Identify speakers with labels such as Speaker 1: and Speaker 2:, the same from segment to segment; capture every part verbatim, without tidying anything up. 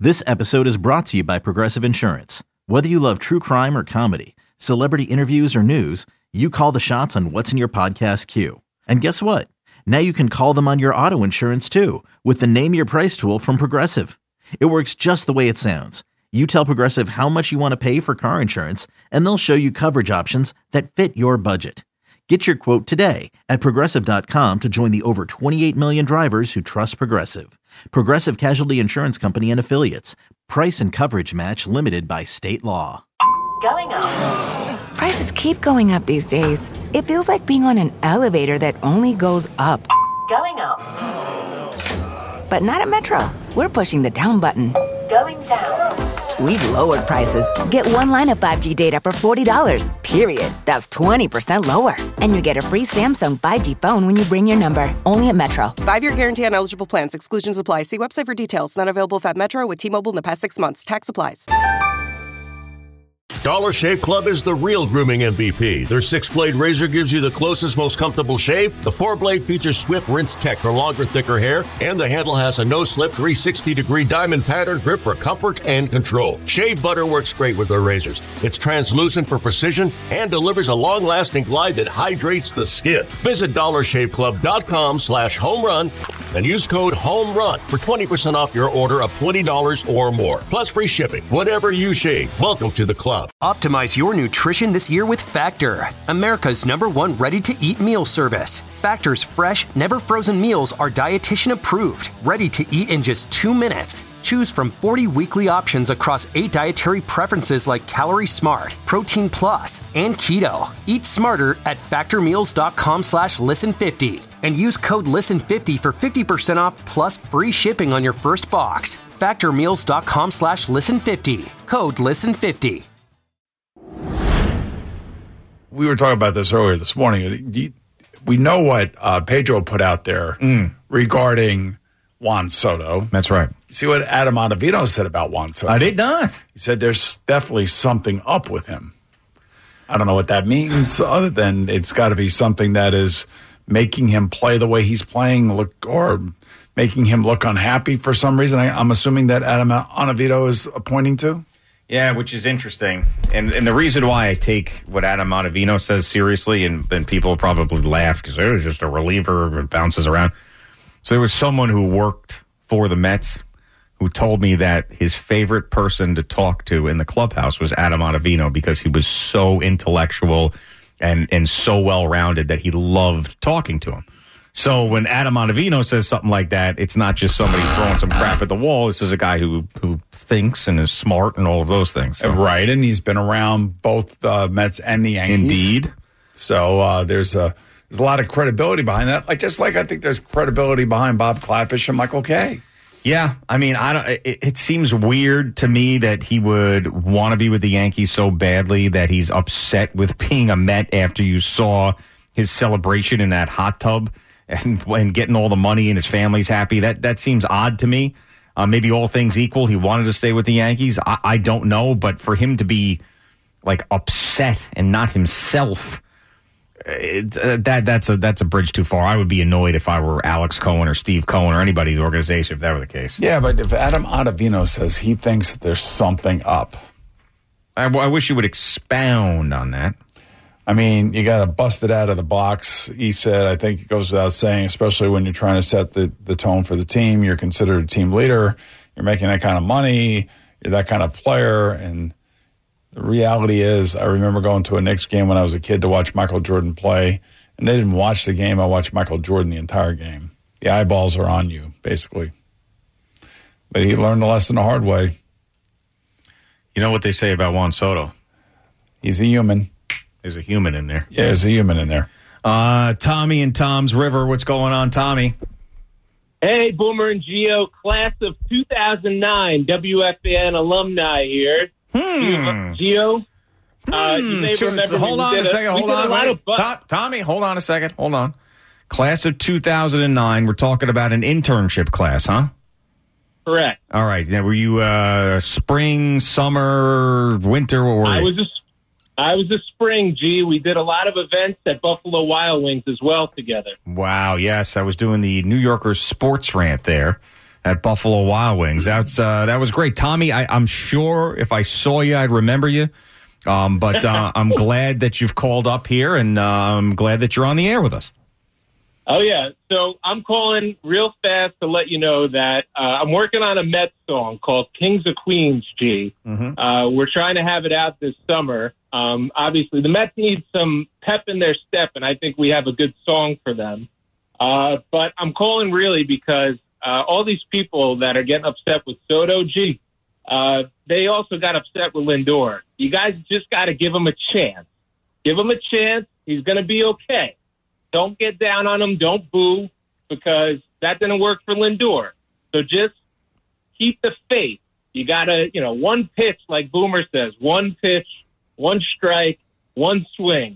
Speaker 1: This episode is brought to you by Progressive Insurance. Whether you love true crime or comedy, celebrity interviews or news, you call the shots on what's in your podcast queue. And guess what? Now you can call them on your auto insurance too with the Name Your Price tool from Progressive. It works just the way it sounds. You tell Progressive how much you want to pay for car insurance, and they'll show you coverage options that fit your budget. Get your quote today at Progressive dot com to join the over twenty-eight million drivers who trust Progressive. Progressive Casualty Insurance Company and Affiliates. Price and coverage match limited by state law.
Speaker 2: Going up.
Speaker 3: Prices keep going up these days. It feels like being on an elevator that only goes up.
Speaker 2: Going up.
Speaker 3: But not at Metro. We're pushing the down button.
Speaker 2: Going down.
Speaker 3: We've lowered prices. Get one line of five G data for forty dollars, period. That's twenty percent lower. And you get a free Samsung five G phone when you bring your number. Only at Metro.
Speaker 4: Five-year guarantee on eligible plans. Exclusions apply. See website for details. Not available at Metro with T-Mobile in the past six months. Tax applies.
Speaker 5: Dollar Shave Club is the real grooming M V P. Their six-blade razor gives you the closest, most comfortable shave. The four-blade features swift rinse tech for longer, thicker hair. And the handle has a no-slip three sixty degree diamond pattern grip for comfort and control. Shave butter works great with their razors. It's translucent for precision and delivers a long-lasting glide that hydrates the skin. Visit dollar shave club dot com slash home run and use code HOMERUN for twenty percent off your order of twenty dollars or more. Plus free shipping. Whatever you shave, welcome to the club.
Speaker 6: Optimize your nutrition this year with Factor, America's number one ready-to-eat meal service. Factor's fresh, never-frozen meals are dietitian approved, ready to eat in just two minutes. Choose from forty weekly options across eight dietary preferences like Calorie Smart, Protein Plus, and Keto. Eat smarter at factormeals.com slash listen50 and use code listen fifty for fifty percent off plus free shipping on your first box. factormeals.com slash listen50. Code listen fifty.
Speaker 7: We were talking about this earlier this morning. We know what uh, Pedro put out there mm. regarding Juan Soto.
Speaker 8: That's right.
Speaker 7: See what Adam Ottavino said about Juan Soto?
Speaker 8: I did not.
Speaker 7: He said there's definitely something up with him. I don't know what that means other than it's got to be something that is making him play the way he's playing look or making him look unhappy for some reason. I, I'm assuming that Adam Ottavino is pointing to.
Speaker 8: Yeah, which is interesting. And and the reason why I take what Adam Ottavino says seriously, and, and people probably laugh because it was just a reliever, it bounces around. So there was someone who worked for the Mets who told me that his favorite person to talk to in the clubhouse was Adam Ottavino because he was so intellectual and, and so well-rounded that he loved talking to him. So when Adam Ottavino says something like that, it's not just somebody throwing some crap at the wall. This is a guy who who thinks and is smart and all of those things. So.
Speaker 7: Right, and he's been around both the uh, Mets and the Yankees.
Speaker 8: Indeed.
Speaker 7: So uh, there's a there's a lot of credibility behind that. Like just like I think there's credibility behind Bob Klapisch and Michael Kay.
Speaker 8: Yeah, I mean, I don't. It, it seems weird to me that he would want to be with the Yankees so badly that he's upset with being a Met after you saw his celebration in that hot tub. And, and getting all the money and his family's happy. That that seems odd to me. Uh, maybe all things equal, he wanted to stay with the Yankees. I, I don't know, but for him to be like upset and not himself, it, uh, that that's a that's a bridge too far. I would be annoyed if I were Alex Cohen or Steve Cohen or anybody in the organization if that were the case.
Speaker 7: Yeah, but if Adam Ottavino says he thinks there's something up,
Speaker 8: I, I wish you would expound on that.
Speaker 7: I mean, you got to bust it out of the box. He said, I think it goes without saying, especially when you're trying to set the, the tone for the team. You're considered a team leader. You're making that kind of money. You're that kind of player. And the reality is, I remember going to a Knicks game when I was a kid to watch Michael Jordan play. And they didn't watch the game. I watched Michael Jordan the entire game. The eyeballs are on you, basically. But he learned the lesson the hard way.
Speaker 8: You know what they say about Juan Soto?
Speaker 7: He's a human.
Speaker 8: There's a human in there.
Speaker 7: Yeah, there's a human in there.
Speaker 8: Uh, Tommy and Tom's River. What's going on, Tommy?
Speaker 9: Hey, Boomer and Gio, class of two thousand nine, W F N alumni here.
Speaker 8: Hmm.
Speaker 9: Gio, uh,
Speaker 8: hmm.
Speaker 9: you may
Speaker 8: so,
Speaker 9: remember
Speaker 8: hold on a, a second. Hold on. Wait. Tom, Tommy, hold on a second. Hold on. Class of two thousand nine. We're talking about an internship class, huh?
Speaker 9: Correct.
Speaker 8: All right. Now, were you uh, spring, summer, winter, or?
Speaker 9: I was a I was a spring, G. We did a lot of events at Buffalo Wild Wings as well together.
Speaker 8: Wow, yes. I was doing the New Yorker sports rant there. at Buffalo Wild Wings. That's uh, that was great. Tommy, I, I'm sure if I saw you, I'd remember you. Um, but uh, I'm glad that you've called up here, and uh, I'm glad that you're on the air with us.
Speaker 9: Oh, yeah. So I'm calling real fast to let you know that uh, I'm working on a Mets song called Kings of Queens, G.
Speaker 8: Mm-hmm.
Speaker 9: Uh, we're trying to have it out this summer. Um, obviously, the Mets need some pep in their step, and I think we have a good song for them. Uh, but I'm calling really because uh, all these people that are getting upset with Soto, G, uh, they also got upset with Lindor. You guys just got to give him a chance. Give him a chance. He's going to be okay. Don't get down on him. Don't boo, because that didn't work for Lindor. So just keep the faith. You got to, you know, one pitch, like Boomer says, one pitch, one strike, one swing.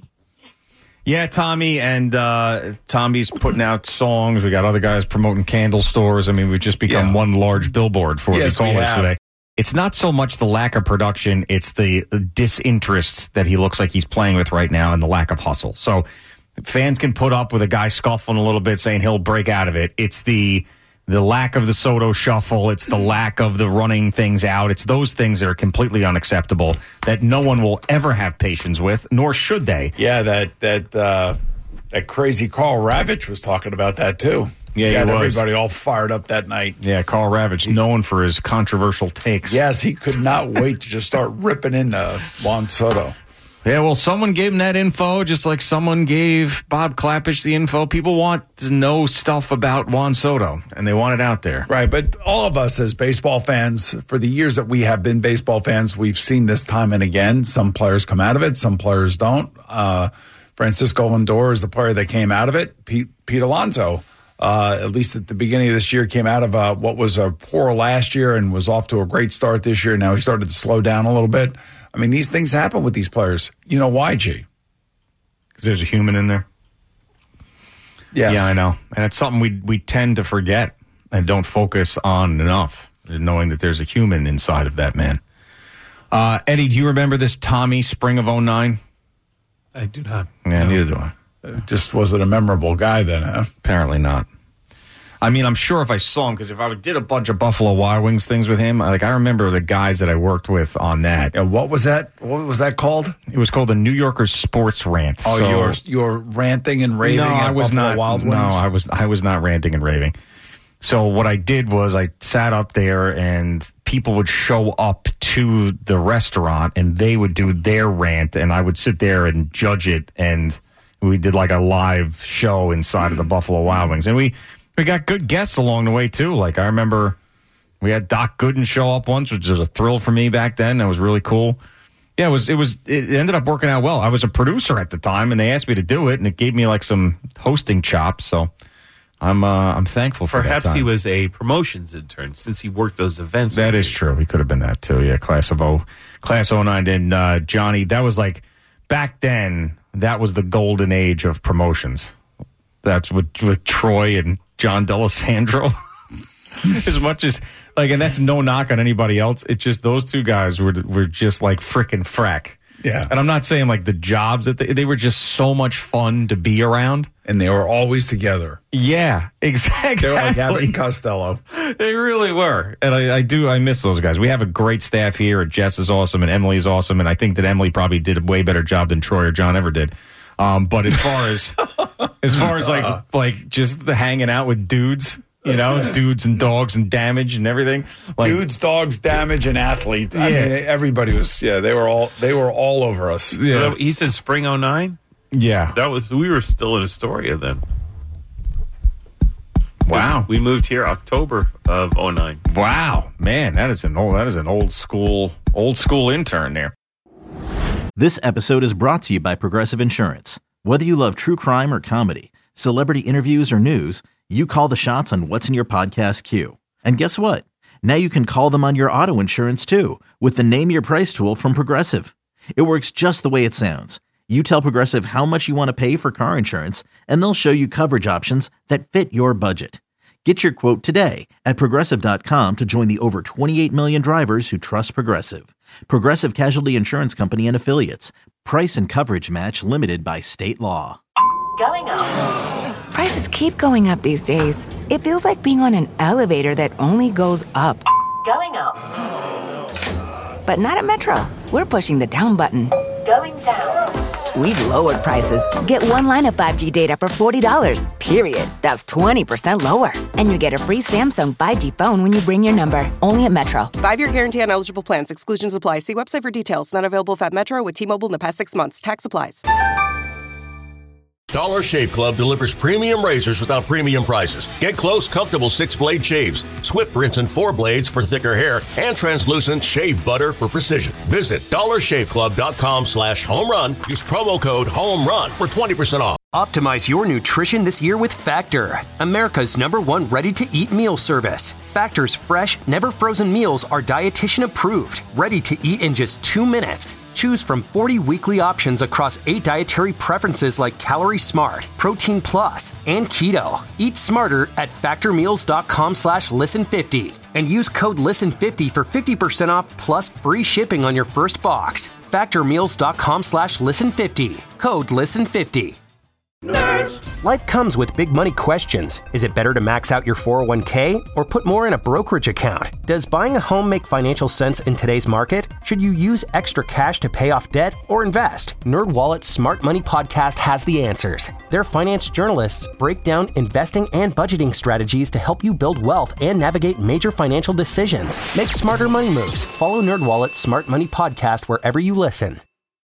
Speaker 8: Yeah, Tommy, and uh, Tommy's putting out songs. We got other guys promoting candle stores. I mean, we've just become
Speaker 7: Yeah.
Speaker 8: one large billboard for
Speaker 7: Yes,
Speaker 8: the
Speaker 7: we
Speaker 8: callers
Speaker 7: have.
Speaker 8: today. It's not so much the lack of production, it's the disinterest that he looks like he's playing with right now and the lack of hustle. So fans can put up with a guy scuffling a little bit saying he'll break out of it. It's the the lack of the Soto shuffle. It's the lack of the running things out. It's those things that are completely unacceptable that no one will ever have patience with, nor should they.
Speaker 7: Yeah, that that uh, that crazy Carl Ravitch was talking about that too.
Speaker 8: Yeah, he
Speaker 7: got
Speaker 8: was.
Speaker 7: everybody all fired up that night.
Speaker 8: Yeah, Carl Ravitch, known for his controversial takes.
Speaker 7: Yes, he could not wait to just start ripping into Juan Soto.
Speaker 8: Yeah, well, someone gave him that info, just like someone gave Bob Klapisch the info. People want to know stuff about Juan Soto, and they want it out there.
Speaker 7: Right, but all of us as baseball fans, for the years that we have been baseball fans, we've seen this time and again. Some players come out of it, some players don't. Uh, Francisco Lindor is the player that came out of it. Pete, Pete Alonso, uh, at least at the beginning of this year, came out of uh, what was a poor last year and was off to a great start this year. Now he started to slow down a little bit. I mean, these things happen with these players. You know why, G?
Speaker 8: Because there's a human in there.
Speaker 7: Yes.
Speaker 8: Yeah, I know. And it's something we we tend to forget and don't focus on enough, knowing that there's a human inside of that man. Uh, Eddie, do you remember this Tommy spring of oh nine?
Speaker 10: I do not.
Speaker 8: Yeah,
Speaker 10: No.
Speaker 8: neither do I.
Speaker 7: Just wasn't a memorable guy then, huh?
Speaker 8: Apparently not. I mean, I'm sure if I saw him, because if I did a bunch of Buffalo Wild Wings things with him, like I remember the guys that I worked with on that.
Speaker 7: Yeah, what was that? What was that called?
Speaker 8: It was called the New Yorker Sports Rant.
Speaker 7: Oh,
Speaker 8: So-
Speaker 7: you're you're ranting and raving.
Speaker 8: No,
Speaker 7: at
Speaker 8: I was
Speaker 7: Buffalo
Speaker 8: not.
Speaker 7: Wild Wings?
Speaker 8: No, I was. I was not ranting and raving. So what I did was I sat up there, and people would show up to the restaurant, and they would do their rant, and I would sit there and judge it, and we did like a live show inside of the Buffalo Wild Wings, and we we got good guests along the way too. Like I remember we had Doc Gooden show up once, which was a thrill for me back then. That was really cool. Yeah, it was. It was. It ended up working out well. I was a producer at the time, and they asked me to do it, and it gave me like some hosting chops. So I'm uh, I'm thankful for
Speaker 10: Perhaps
Speaker 8: that time.
Speaker 10: he was a promotions intern since he worked those events.
Speaker 8: That is true. He could have been that too. Yeah, class of oh, class oh nine. And uh, Johnny, that was like back then. That was the golden age of promotions. That's with with Troy and John D'Alessandro. As much as like, and that's no knock on anybody else. It's just those two guys were were just like frickin' frack.
Speaker 7: Yeah.
Speaker 8: And I'm not saying like the jobs that they, they were just so much fun to be around.
Speaker 7: And they were always together.
Speaker 8: Yeah, exactly.
Speaker 7: They were like Abbott and Costello.
Speaker 8: They really were. And I, I do, I miss those guys. We have a great staff here. Jess is awesome and Emily is awesome. And I think that Emily probably did a way better job than Troy or John ever did. Um, but as far as, as far as like, like just the hanging out with dudes, you know, dudes and dogs and damage and everything. Like,
Speaker 7: Dudes, dogs, damage, and athlete. I
Speaker 8: Yeah.
Speaker 7: mean, everybody was. Yeah, they were all. They were all over us.
Speaker 10: So
Speaker 8: yeah.
Speaker 10: that- he said spring oh nine?
Speaker 8: Yeah.
Speaker 10: That was, we were still in Astoria then.
Speaker 8: Wow.
Speaker 10: We moved here October of oh nine.
Speaker 8: Wow. Man, that is an old, that is an old school, old school intern there.
Speaker 1: This episode is brought to you by Progressive Insurance. Whether you love true crime or comedy, celebrity interviews or news, you call the shots on what's in your podcast queue. And guess what? Now you can call them on your auto insurance too with the Name Your Price tool from Progressive. It works just the way it sounds. You tell Progressive how much you want to pay for car insurance, and they'll show you coverage options that fit your budget. Get your quote today at Progressive dot com to join the over twenty-eight million drivers who trust Progressive. Progressive Casualty Insurance Company and Affiliates. Price and coverage match limited by state law.
Speaker 2: Going up.
Speaker 3: Prices keep going up these days. It feels like being on an elevator that only goes up.
Speaker 2: Going up.
Speaker 3: But not at Metro. We're pushing the down button.
Speaker 2: Going down.
Speaker 3: We've lowered prices. Get one line of five G data for forty dollars, period. That's twenty percent lower. And you get a free Samsung five G phone when you bring your number. Only at Metro.
Speaker 4: Five-year guarantee on eligible plans. Exclusions apply. See website for details. Not available if at Metro with T-Mobile in the past six months. Tax applies.
Speaker 5: Dollar Shave Club delivers premium razors without premium prices. Get close, comfortable six-blade shaves, swift rinse and four blades for thicker hair, and translucent shave butter for precision. Visit dollar shave club dot com slash home run. Use promo code HOMERUN for twenty percent off.
Speaker 6: Optimize your nutrition this year with Factor, America's number one ready-to-eat meal service. Factor's fresh, never frozen meals are dietitian approved, ready to eat in just two minutes. Choose from forty weekly options across eight dietary preferences like Calorie Smart, Protein Plus, and Keto. Eat smarter at factormeals.com slash listen50 and use code listen fifty for fifty percent off plus free shipping on your first box. factormeals.com slash listen50. Code listen fifty. Nerds. Life comes with big money questions. Is it better to max out your four oh one k or put more in a brokerage account? Does buying a home make financial sense in today's market? Should you use extra cash to pay off debt or invest? NerdWallet's Smart Money Podcast has the answers. Their finance journalists break down investing and budgeting strategies to help you build wealth and navigate major financial decisions. Make smarter money moves. Follow NerdWallet's Smart Money Podcast wherever you listen.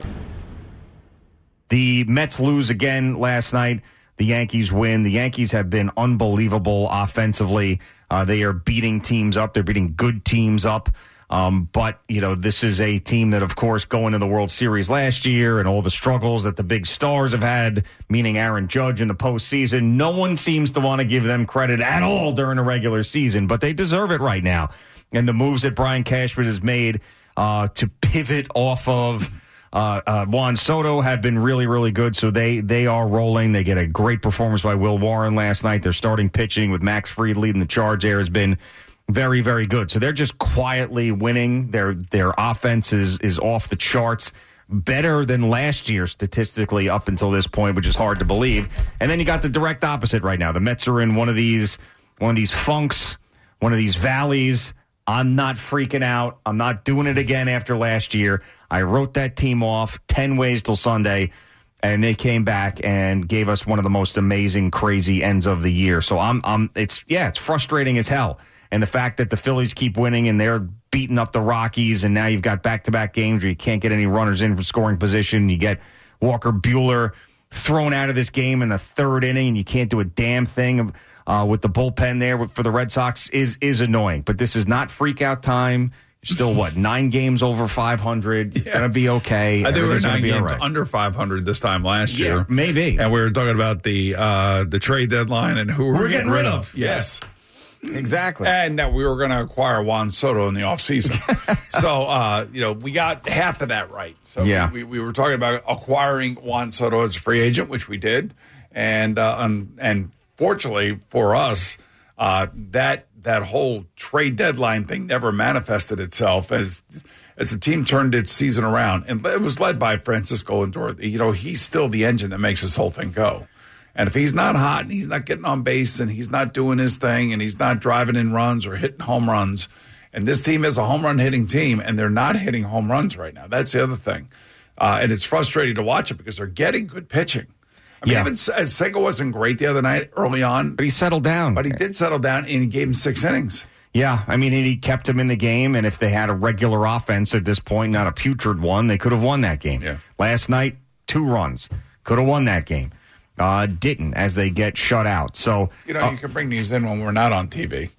Speaker 8: The Mets lose again last night. The Yankees win. The Yankees have been unbelievable offensively. Uh, they are beating teams up. They're beating good teams up. Um, but, you know, this is a team that, of course, going to the World Series last year and all the struggles that the big stars have had, meaning Aaron Judge in the postseason, no one seems to want to give them credit at all during the regular season, but they deserve it right now. And the moves that Brian Cashman has made uh, to pivot off of Uh, uh, Juan Soto have been really, really good, so they they are rolling. They get a great performance by Will Warren last night. Their starting pitching with Max Fried leading the charge there has been very, very good. So they're just quietly winning. Their their offense is, is off the charts, better than last year statistically up until this point, which is hard to believe. And then you got the direct opposite right now. The Mets are in one of these one of these funks, one of these valleys. I'm not freaking out. I'm not doing it again after last year. I wrote that team off ten ways till Sunday, and they came back and gave us one of the most amazing, crazy ends of the year. So I'm, I'm, it's yeah, it's frustrating as hell. And the fact that the Phillies keep winning and they're beating up the Rockies, and now you've got back-to-back games where you can't get any runners in for scoring position. You get Walker Buehler thrown out of this game in the third inning, and you can't do a damn thing uh, with the bullpen there for the Red Sox is is annoying. But this is not freak-out time. Still, what, nine games over five hundred? Yeah. Going to be okay.
Speaker 7: I think we were nine games
Speaker 8: right.
Speaker 7: under five hundred this time last
Speaker 8: yeah,
Speaker 7: year.
Speaker 8: Maybe.
Speaker 7: And we were talking about the uh, the trade deadline and who we're,
Speaker 8: we're
Speaker 7: getting,
Speaker 8: getting
Speaker 7: rid
Speaker 8: rid
Speaker 7: of.
Speaker 8: of.
Speaker 7: Yes.
Speaker 8: yes. Exactly.
Speaker 7: And that we were going to acquire Juan Soto in the offseason. so, uh, you know, we got half of that right. So
Speaker 8: yeah.
Speaker 7: we, we were talking about acquiring Juan Soto as a free agent, which we did. And, uh, and, and fortunately for us, uh, that that whole trade deadline thing never manifested itself as as the team turned its season around. And it was led by Francisco Lindor. You know, he's still the engine that makes this whole thing go. And if he's not hot and he's not getting on base and he's not doing his thing and he's not driving in runs or hitting home runs, and this team is a home run hitting team and they're not hitting home runs right now. That's the other thing. Uh, and it's frustrating to watch it because they're getting good pitching. I mean,
Speaker 8: yeah.
Speaker 7: even as Senga wasn't great the other night early on.
Speaker 8: But he settled down.
Speaker 7: But he did settle down, and he gave him six innings.
Speaker 8: Yeah, I mean, he kept him in the game, and if they had a regular offense at this point, not a putrid one, they could have won that game.
Speaker 7: Yeah.
Speaker 8: Last night, two runs. Could have won that game. Uh, didn't, as they get shut out. So
Speaker 7: You know,
Speaker 8: uh,
Speaker 7: you can bring these in when we're not on T V.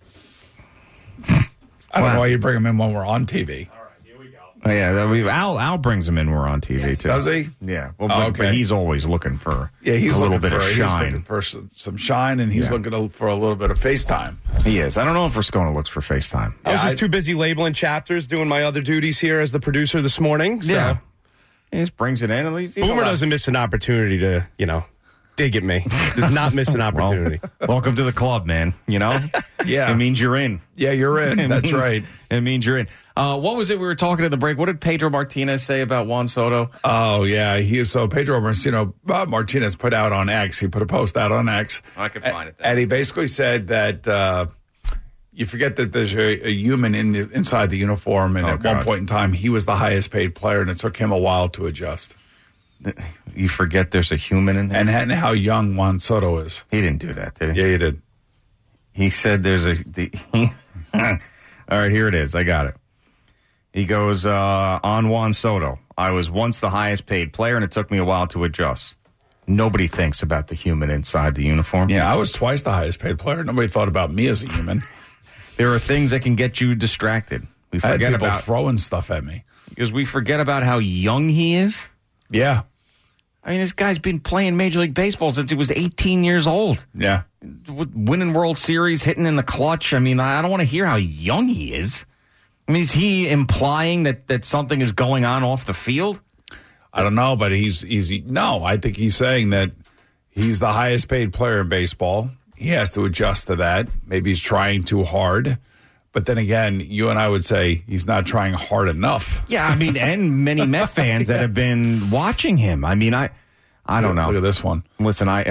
Speaker 7: I don't wow. know why you bring them in when we're on T V.
Speaker 8: Oh, yeah, we, Al Al brings him in when we're on T V, yes. too.
Speaker 7: Does he?
Speaker 8: Yeah. Well,
Speaker 7: oh,
Speaker 8: but,
Speaker 7: okay.
Speaker 8: but he's always looking for
Speaker 7: yeah, he's
Speaker 8: a little bit
Speaker 7: for,
Speaker 8: of shine.
Speaker 7: He's looking for some, some shine, and he's
Speaker 8: yeah.
Speaker 7: looking for a little bit of FaceTime.
Speaker 8: He is. I don't know if Rascona looks for FaceTime.
Speaker 11: I was
Speaker 7: yeah,
Speaker 11: just
Speaker 7: I,
Speaker 11: too busy labeling chapters, doing my other duties here as the producer this morning. So.
Speaker 8: Yeah. He just brings it in. At least
Speaker 11: Boomer doesn't miss an opportunity to, you know, dig at me. Does not miss an opportunity.
Speaker 8: Well, welcome to the club, man. You know?
Speaker 7: yeah.
Speaker 8: It means you're in.
Speaker 7: Yeah, you're in. That's
Speaker 8: means,
Speaker 7: right.
Speaker 8: It means you're in.
Speaker 12: Uh, what was it we were talking at the break? What did Pedro Martinez say about Juan Soto?
Speaker 7: Oh, yeah. He is so Pedro Martino, Bob Martinez put out on X. He put a post out on X.
Speaker 12: I can find it. There.
Speaker 7: And he basically said that uh, you forget that there's a, a human in the, inside the uniform. And
Speaker 8: oh,
Speaker 7: at
Speaker 8: God.
Speaker 7: one point in time, he was the highest paid player, and it took him a while to adjust.
Speaker 8: You forget there's a human in there?
Speaker 7: And, and how young Juan Soto is.
Speaker 8: He didn't do that, did he?
Speaker 7: Yeah, he did.
Speaker 8: He said there's a... The, he, all right, here it is. I got it. He goes, uh, on Juan Soto, I was once the highest paid player, and it took me a while to adjust. Nobody thinks about the human inside the uniform.
Speaker 7: Yeah, I was twice the highest paid player. Nobody thought about me as a human.
Speaker 8: There are things that can get you distracted. We
Speaker 7: I had
Speaker 8: forget
Speaker 7: people
Speaker 8: about
Speaker 7: throwing stuff at me.
Speaker 8: Because we forget about how young he is.
Speaker 7: Yeah.
Speaker 8: I mean, this guy's been playing Major League Baseball since he was eighteen years old.
Speaker 7: Yeah.
Speaker 8: Winning World Series, hitting in the clutch. I mean, I don't want to hear how young he is. I mean, is he implying that, that something is going on off the field?
Speaker 7: I don't know, but he's he's no. I think he's saying that he's the highest paid player in baseball. He has to adjust to that. Maybe he's trying too hard. But then again, you and I would say he's not trying hard enough.
Speaker 8: Yeah, I mean, and many Met fans that have been watching him. I mean, I I don't know.
Speaker 7: Look at this one.
Speaker 8: Listen, I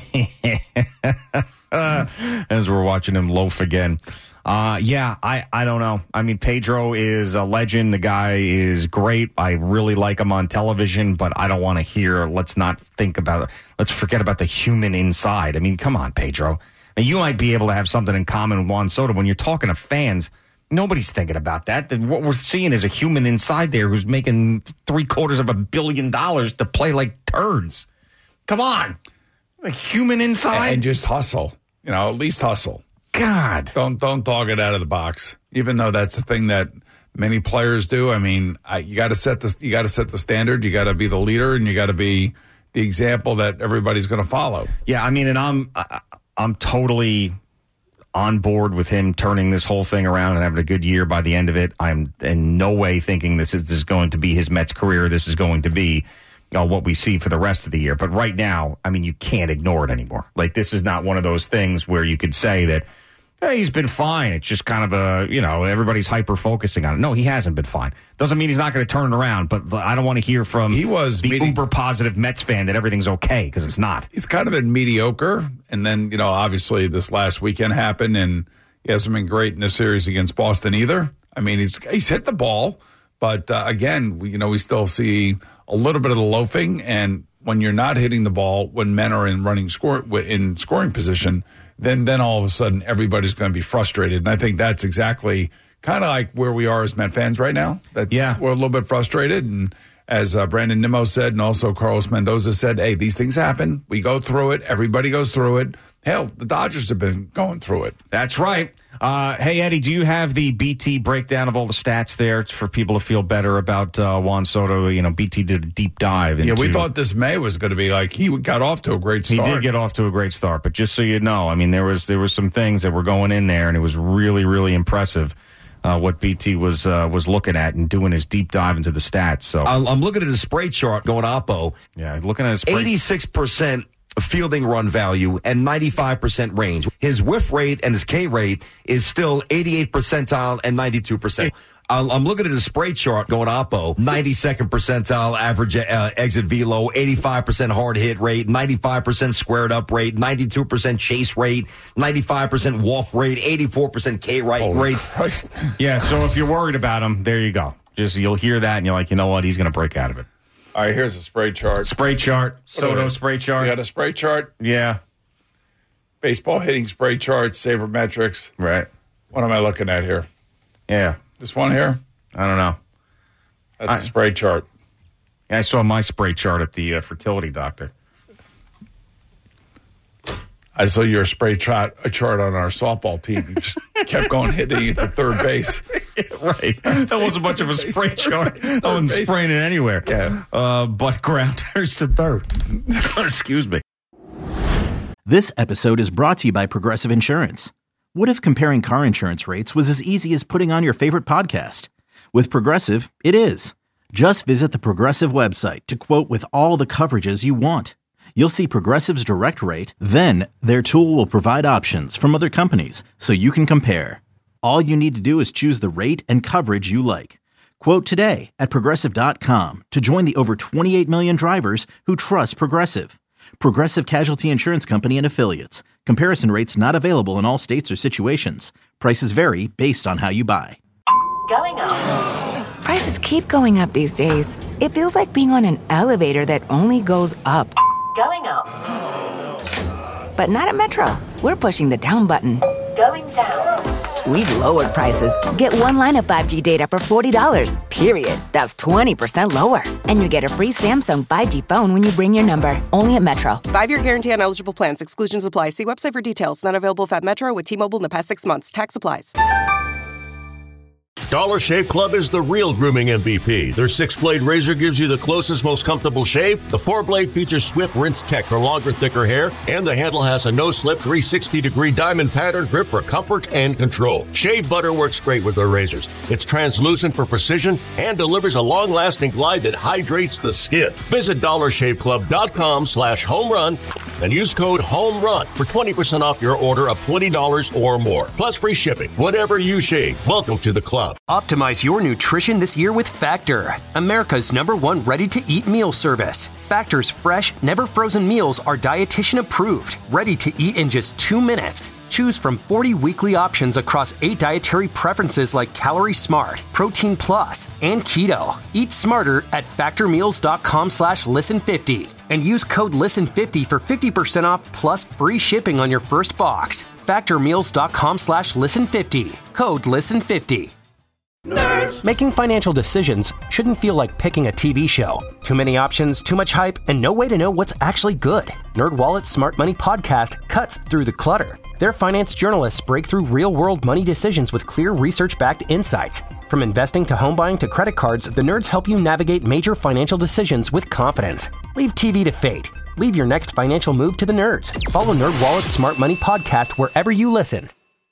Speaker 8: as we're watching him loaf again. Uh, yeah, I, I don't know. I mean, Pedro is a legend. The guy is great. I really like him on television, but I don't want to hear, let's not think about it. Let's forget about the human inside. I mean, come on, Pedro. Now, you might be able to have something in common with Juan Soto. When you're talking to fans, nobody's thinking about that. What we're seeing is a human inside there who's making three quarters of a billion dollars to play like turds. Come on. A human inside.
Speaker 7: And just hustle. You know, at least hustle.
Speaker 8: God.
Speaker 7: Don't don't dog it out of the box. Even though that's the thing that many players do. I mean, I, you got to set the you got to set the standard. You got to be the leader, and you got to be the example that everybody's going to follow.
Speaker 8: Yeah, I mean, and I'm I'm totally on board with him turning this whole thing around and having a good year by the end of it. I'm in no way thinking this is, this is going to be his Mets career. This is going to be you know, what we see for the rest of the year. But right now, I mean, you can't ignore it anymore. Like, this is not one of those things where you could say that, hey, he's been fine. It's just kind of a, you know, everybody's hyper-focusing on it. No, he hasn't been fine. Doesn't mean he's not going to turn it around, but I don't want to hear from
Speaker 7: he was
Speaker 8: the
Speaker 7: meeting,
Speaker 8: uber-positive Mets fan that everything's okay, because it's not.
Speaker 7: He's kind of been mediocre, and then, you know, obviously this last weekend happened, and he hasn't been great in the series against Boston either. I mean, he's he's hit the ball, but, uh, again, we, you know, we still see a little bit of the loafing, and when you're not hitting the ball, when men are in running score in scoring position, then then all of a sudden everybody's going to be frustrated. And I think that's exactly kind of like where we are as Met fans right now. That's,
Speaker 8: yeah.
Speaker 7: We're a little bit frustrated. And as uh, Brandon Nimmo said, and also Carlos Mendoza said, hey, these things happen. We go through it. Everybody goes through it. Hell, the Dodgers have been going through it.
Speaker 8: That's right. Uh, hey, Eddie, do you have the B T breakdown of all the stats there for people to feel better about uh, Juan Soto? You know, B T did a deep dive into...
Speaker 7: Yeah, we thought this May was going to be like, he got off to a great start.
Speaker 8: He did get off to a great start, but just so you know, I mean, there was there was some things that were going in there, and it was really, really impressive uh, what B T was uh, was looking at and doing his deep dive into the stats. So
Speaker 13: I'm, I'm looking at his spray chart going Oppo.
Speaker 8: Yeah, looking at his spray...
Speaker 13: eighty-six percent fielding run value and ninety-five percent range. His whiff rate and his K rate is still eighty-eight percentile and ninety-two percent. I'm looking at his spray chart going Oppo, ninety-second percentile average uh, exit velo, eighty-five percent hard hit rate, ninety-five percent squared up rate, ninety-two percent chase rate, ninety-five percent walk rate, eighty-four percent K rate.
Speaker 7: Oh,
Speaker 13: rate.
Speaker 7: Christ.
Speaker 8: Yeah, so if you're worried about him, there you go. Just you'll hear that and you're like, you know what, he's going to break out of it.
Speaker 7: All right, here's a spray chart.
Speaker 8: Spray chart, Soto spray chart.
Speaker 7: You got a spray chart?
Speaker 8: Yeah.
Speaker 7: Baseball hitting spray chart, sabermetrics.
Speaker 8: Right.
Speaker 7: What am I looking at here?
Speaker 8: Yeah.
Speaker 7: This one here?
Speaker 8: I don't know.
Speaker 7: That's
Speaker 8: I,
Speaker 7: a spray chart.
Speaker 8: I saw my spray chart at the uh, fertility doctor.
Speaker 7: I saw your spray chart, a chart on our softball team. You just kept going hitting at the third base.
Speaker 8: Right. That wasn't much of a spray chart. No one's spraying it anywhere.
Speaker 7: Yeah.
Speaker 8: Uh, but grounders to third. Excuse me.
Speaker 1: This episode is brought to you by Progressive Insurance. What if comparing car insurance rates was as easy as putting on your favorite podcast? With Progressive, it is. Just visit the Progressive website to quote with all the coverages you want. You'll see Progressive's direct rate, then their tool will provide options from other companies so you can compare. All you need to do is choose the rate and coverage you like. Quote today at Progressive dot com to join the over twenty-eight million drivers who trust Progressive. Progressive Casualty Insurance Company and Affiliates. Comparison rates not available in all states or situations. Prices vary based on how you buy.
Speaker 2: Going up.
Speaker 3: Prices keep going up these days. It feels like being on an elevator that only goes up.
Speaker 2: Going up.
Speaker 3: But not at Metro. We're pushing the down button.
Speaker 2: Going down.
Speaker 3: We've lowered prices. Get one line of five G data for forty dollars, period. That's twenty percent lower. And you get a free Samsung five G phone when you bring your number. Only at Metro.
Speaker 4: Five-year guarantee on eligible plans. Exclusions apply. See website for details. Not available if at Metro with T-Mobile in the past six months. Tax applies.
Speaker 5: Dollar Shave Club is the real grooming M V P. Their six-blade razor gives you the closest, most comfortable shave. The four-blade features Swift Rinse Tech for longer, thicker hair. And the handle has a no-slip three hundred sixty degree diamond pattern grip for comfort and control. Shave butter works great with their razors. It's translucent for precision and delivers a long-lasting glide that hydrates the skin. Visit dollar shave club dot com slash home run and use code HOMERUN for twenty percent off your order of twenty dollars or more. Plus free shipping. Whatever you shave, welcome to the club.
Speaker 6: Optimize your nutrition this year with Factor, America's number one ready-to-eat meal service. Factor's fresh, never frozen meals are dietitian approved, ready to eat in just two minutes. Choose from forty weekly options across eight dietary preferences like Calorie Smart, Protein Plus, and Keto. Eat smarter at factormeals.com slash listen50. And use code listen fifty for fifty percent off plus free shipping on your first box. Factormeals.com slash listen50. Code listen fifty. Nerds. Making financial decisions shouldn't feel like picking a T V show. Too many options, too much hype, and no way to know what's actually good. NerdWallet's Smart Money Podcast cuts through the clutter. Their finance journalists break through real-world money decisions with clear research-backed insights. From investing to home buying to credit cards, the nerds help you navigate major financial decisions with confidence. Leave T V to fate. Leave your next financial move to the nerds. Follow NerdWallet's Smart Money Podcast wherever you listen.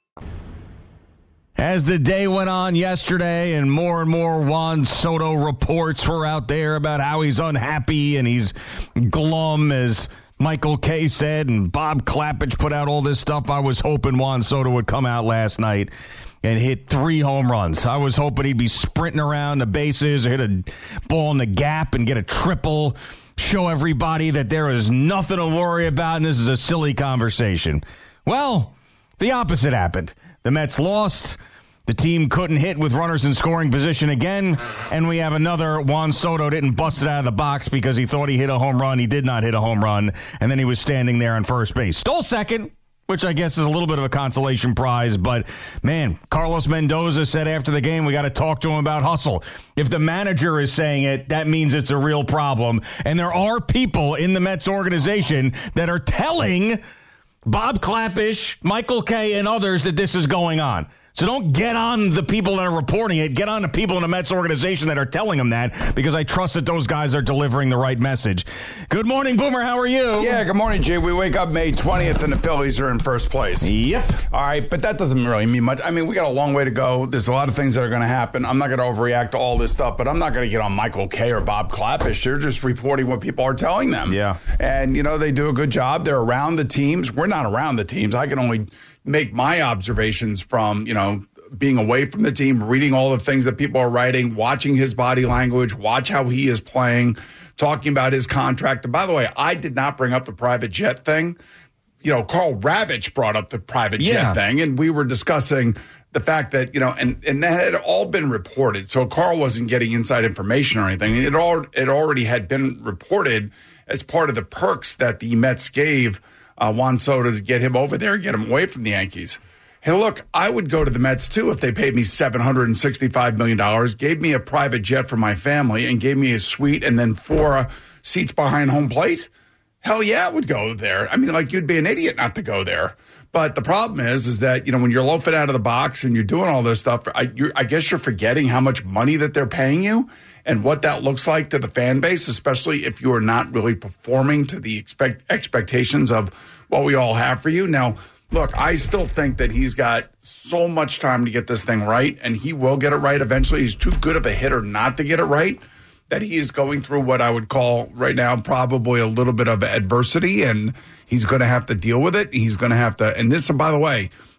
Speaker 14: As the day went on yesterday and more and more Juan Soto reports were out there about how he's unhappy and he's glum, as Michael Kay said, and Bob Klappich put out all this stuff, I was hoping Juan Soto would come out last night and hit three home runs. I was hoping he'd be sprinting around the bases or hit a ball in the gap and get a triple, show everybody that there is nothing to worry about and this is a silly conversation. Well, the opposite happened. The Mets lost. The team couldn't hit with runners in scoring position again. And we have another Juan Soto didn't bust it out of the box because he thought he hit a home run. He did not hit a home run. And then he was standing there on first base. Stole second, which I guess is a little bit of a consolation prize. But, man, Carlos Mendoza said after the game, we got to talk to him about hustle. If the manager is saying it, that means it's a real problem. And there are people in the Mets organization that are telling Bob Klappich, Michael Kay, and others that this is going on. So don't get on the people that are reporting it. Get on the people in the Mets organization that are telling them that, because I trust that those guys are delivering the right message. Good morning, Boomer. How are you?
Speaker 7: Yeah, good morning, G. We wake up May twentieth and the Phillies are in first place.
Speaker 14: Yep.
Speaker 7: All right, but that doesn't really mean much. I mean, we got a long way to go. There's a lot of things that are going to happen. I'm not going to overreact to all this stuff, but I'm not going to get on Michael Kay or Bob Klappich. They're just reporting what people are telling them.
Speaker 14: Yeah.
Speaker 7: And, you know, they do a good job. They're around the teams. We're not around the teams. I can only make my observations from, you know, being away from the team, reading all the things that people are writing, watching his body language, watch how he is playing, talking about his contract. And by the way, I did not bring up the private jet thing. You know, Carl Ravitch brought up the private jet
Speaker 14: yeah.
Speaker 7: thing, and we were discussing the fact that, you know, and, and that had all been reported. So Carl wasn't getting inside information or anything. It all it already had been reported as part of the perks that the Mets gave uh, Juan Soto to get him over there and get him away from the Yankees. Hey, look, I would go to the Mets, too, if they paid me seven hundred sixty-five million dollars, gave me a private jet for my family, and gave me a suite and then four uh, seats behind home plate. Hell yeah, I would go there. I mean, like, you'd be an idiot not to go there. But the problem is, is that, you know, when you're loafing out of the box and you're doing all this stuff, I, you're, I guess you're forgetting how much money that they're paying you and what that looks like to the fan base, especially if you are not really performing to the expect, expectations of what we all have for you. Now, look, I still think that he's got so much time to get this thing right, and he will get it right eventually. He's too good of a hitter not to get it right, that he is going through what I would call right now probably a little bit of adversity, and he's going to have to deal with it. He's going to have to, and this, by the way,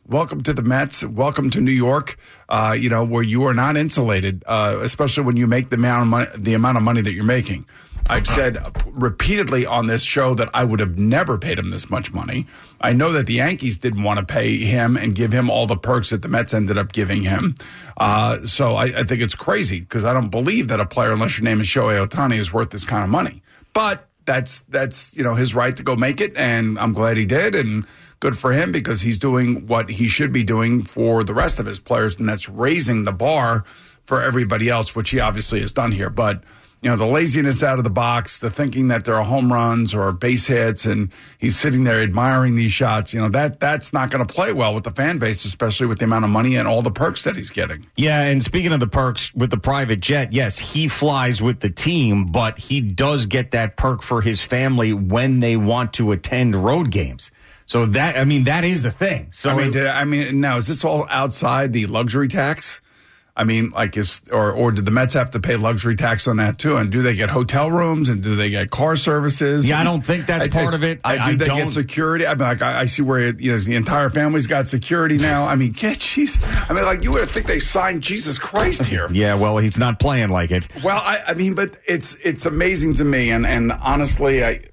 Speaker 7: welcome to the Mets. Welcome to New York, uh, you know, where you are not insulated, uh, especially when you make the amount of money, the amount of money that you're making. I've said repeatedly on this show that I would have never paid him this much money. I know that the Yankees didn't want to pay him and give him all the perks that the Mets ended up giving him. Uh, so I, I think it's crazy because I don't believe that a player, unless your name is Shohei Ohtani, is worth this kind of money. But that's, that's you know, his right to go make it, and I'm glad he did, and good for him because he's doing what he should be doing for the rest of his players, and that's raising the bar for everybody else, which he obviously has done here. But you know, the laziness out of the box, the thinking that there are home runs or base hits, and he's sitting there admiring these shots, you know, that that's not going to play well with the fan base, especially with the amount of money and all the perks that he's getting.
Speaker 14: Yeah, and speaking of the perks with the private jet, yes, he flies with the team, but he does get that perk for his family when they want to attend road games. So that, I mean, that is a thing. So
Speaker 7: I mean, did, I mean, now is this all outside the luxury tax? I mean, like, is or or did the Mets have to pay luxury tax on that too? And do they get hotel rooms and do they get car services?
Speaker 14: Yeah, I don't think that's
Speaker 7: I,
Speaker 14: part
Speaker 7: I,
Speaker 14: of it.
Speaker 7: I,
Speaker 14: I,
Speaker 7: do
Speaker 14: I
Speaker 7: they
Speaker 14: don't.
Speaker 7: get security? I mean, like, I, I see where you know the entire family's got security now. I mean, get jeez. I mean, like, you would think they signed Jesus Christ here.
Speaker 14: Yeah, well, he's not playing like it.
Speaker 7: Well, I, I mean, but it's it's amazing to me, and and honestly, I.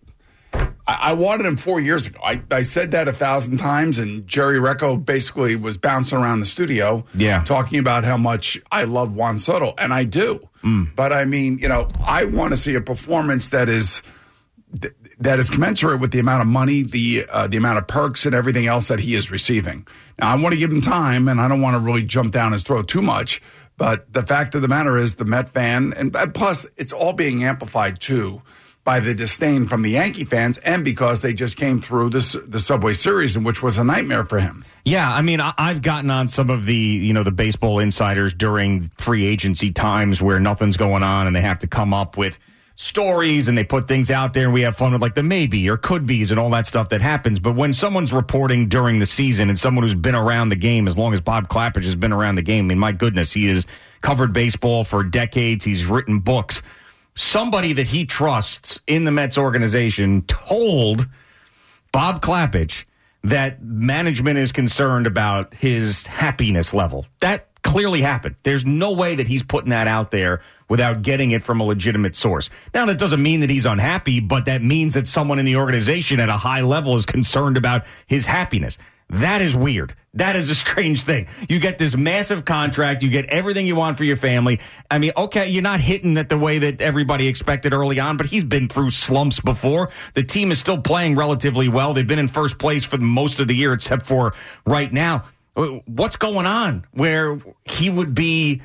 Speaker 7: I wanted him four years ago. I, I said that a thousand times, and Jerry Recco basically was bouncing around the studio
Speaker 14: yeah.
Speaker 7: talking about how much I love Juan Soto, and I do.
Speaker 14: Mm.
Speaker 7: But, I mean, you know, I want to see a performance that is th- that is commensurate with the amount of money, the uh, the amount of perks, and everything else that he is receiving. Now, I want to give him time, and I don't want to really jump down his throat too much, but the fact of the matter is the Met fan, and plus it's all being amplified, too, by the disdain from the Yankee fans, and because they just came through this the Subway Series, which was a nightmare for him.
Speaker 14: Yeah, I mean, I, I've gotten on some of the, you know, the baseball insiders during free agency times where nothing's going on and they have to come up with stories and they put things out there and we have fun with like the maybe or could be's and all that stuff that happens. But when someone's reporting during the season and someone who's been around the game as long as Bob Klappich has been around the game, I mean, my goodness, he has covered baseball for decades. He's written books. Somebody that he trusts in the Mets organization told Bob Klappich that management is concerned about his happiness level. That clearly happened. There's no way that he's putting that out there without getting it from a legitimate source. Now, that doesn't mean that he's unhappy, but that means that someone in the organization at a high level is concerned about his happiness. That is weird. That is a strange thing. You get this massive contract. You get everything you want for your family. I mean, okay, you're not hitting it the way that everybody expected early on, but he's been through slumps before. The team is still playing relatively well. They've been in first place for most of the year, except for right now. What's going on where he would be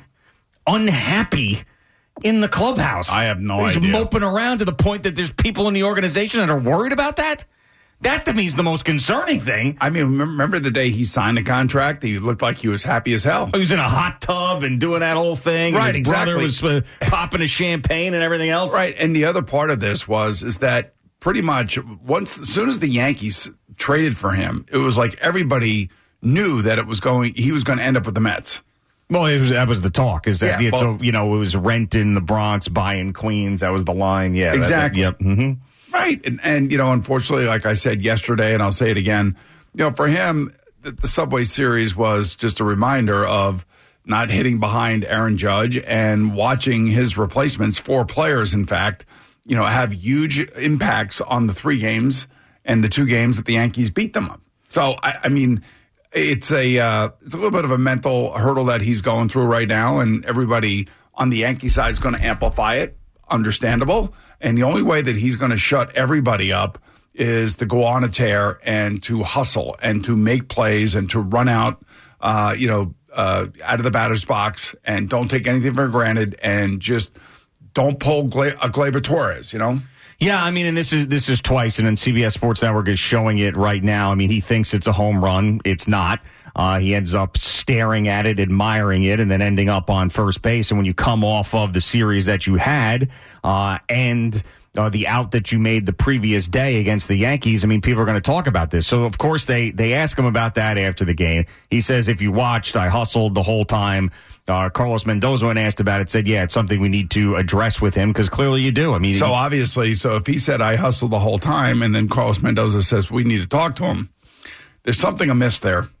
Speaker 14: unhappy in the clubhouse?
Speaker 7: I have no
Speaker 14: He's
Speaker 7: idea.
Speaker 14: He's moping around to the point that there's people in the organization that are worried about that? That, to me, is the most concerning thing.
Speaker 7: I mean, remember the day he signed the contract? He looked like he was happy as hell.
Speaker 14: He was in a hot tub and doing that whole thing.
Speaker 7: Right,
Speaker 14: His
Speaker 7: exactly.
Speaker 14: brother was uh, popping a champagne and everything else.
Speaker 7: Right, and the other part of this was is that pretty much once, as soon as the Yankees traded for him, it was like everybody knew that it was going. He was going to end up with the Mets.
Speaker 14: Well, it was, that was the talk. Is that
Speaker 7: Yeah,
Speaker 14: it's
Speaker 7: well-
Speaker 14: a, you know, it was rent in the Bronx, buying Queens. That was the line. Yeah, that-
Speaker 7: Exactly.
Speaker 14: That, yep. Mm-hmm.
Speaker 7: Right. And, and, you know, unfortunately, like I said yesterday, and I'll say it again, you know, for him, the, the Subway Series was just a reminder of not hitting behind Aaron Judge and watching his replacements, four players, in fact, you know, have huge impacts on the three games and the two games that the Yankees beat them up. So, I, I mean, it's a uh, it's a little bit of a mental hurdle that he's going through right now, and everybody on the Yankee side is going to amplify it. Understandable. And the only way that he's going to shut everybody up is to go on a tear and to hustle and to make plays and to run out, uh, you know, uh, out of the batter's box and don't take anything for granted and just don't pull Gla- a Gleyber Torres, you know?
Speaker 14: Yeah, I mean, and this is this is twice, and then C B S Sports Network is showing it right now. I mean, he thinks it's a home run. It's not. Uh, he ends up staring at it, admiring it, and then ending up on first base. And when you come off of the series that you had uh, and uh, the out that you made the previous day against the Yankees, I mean, people are going to talk about this. So, of course, they, they ask him about that after the game. He says, if you watched, I hustled the whole time. Uh, Carlos Mendoza, when asked about it, said, yeah, it's something we need to address with him because clearly you do. I mean,
Speaker 7: So
Speaker 14: he-
Speaker 7: obviously, so if he said I hustled the whole time and then Carlos Mendoza says we need to talk to him, there's something amiss there.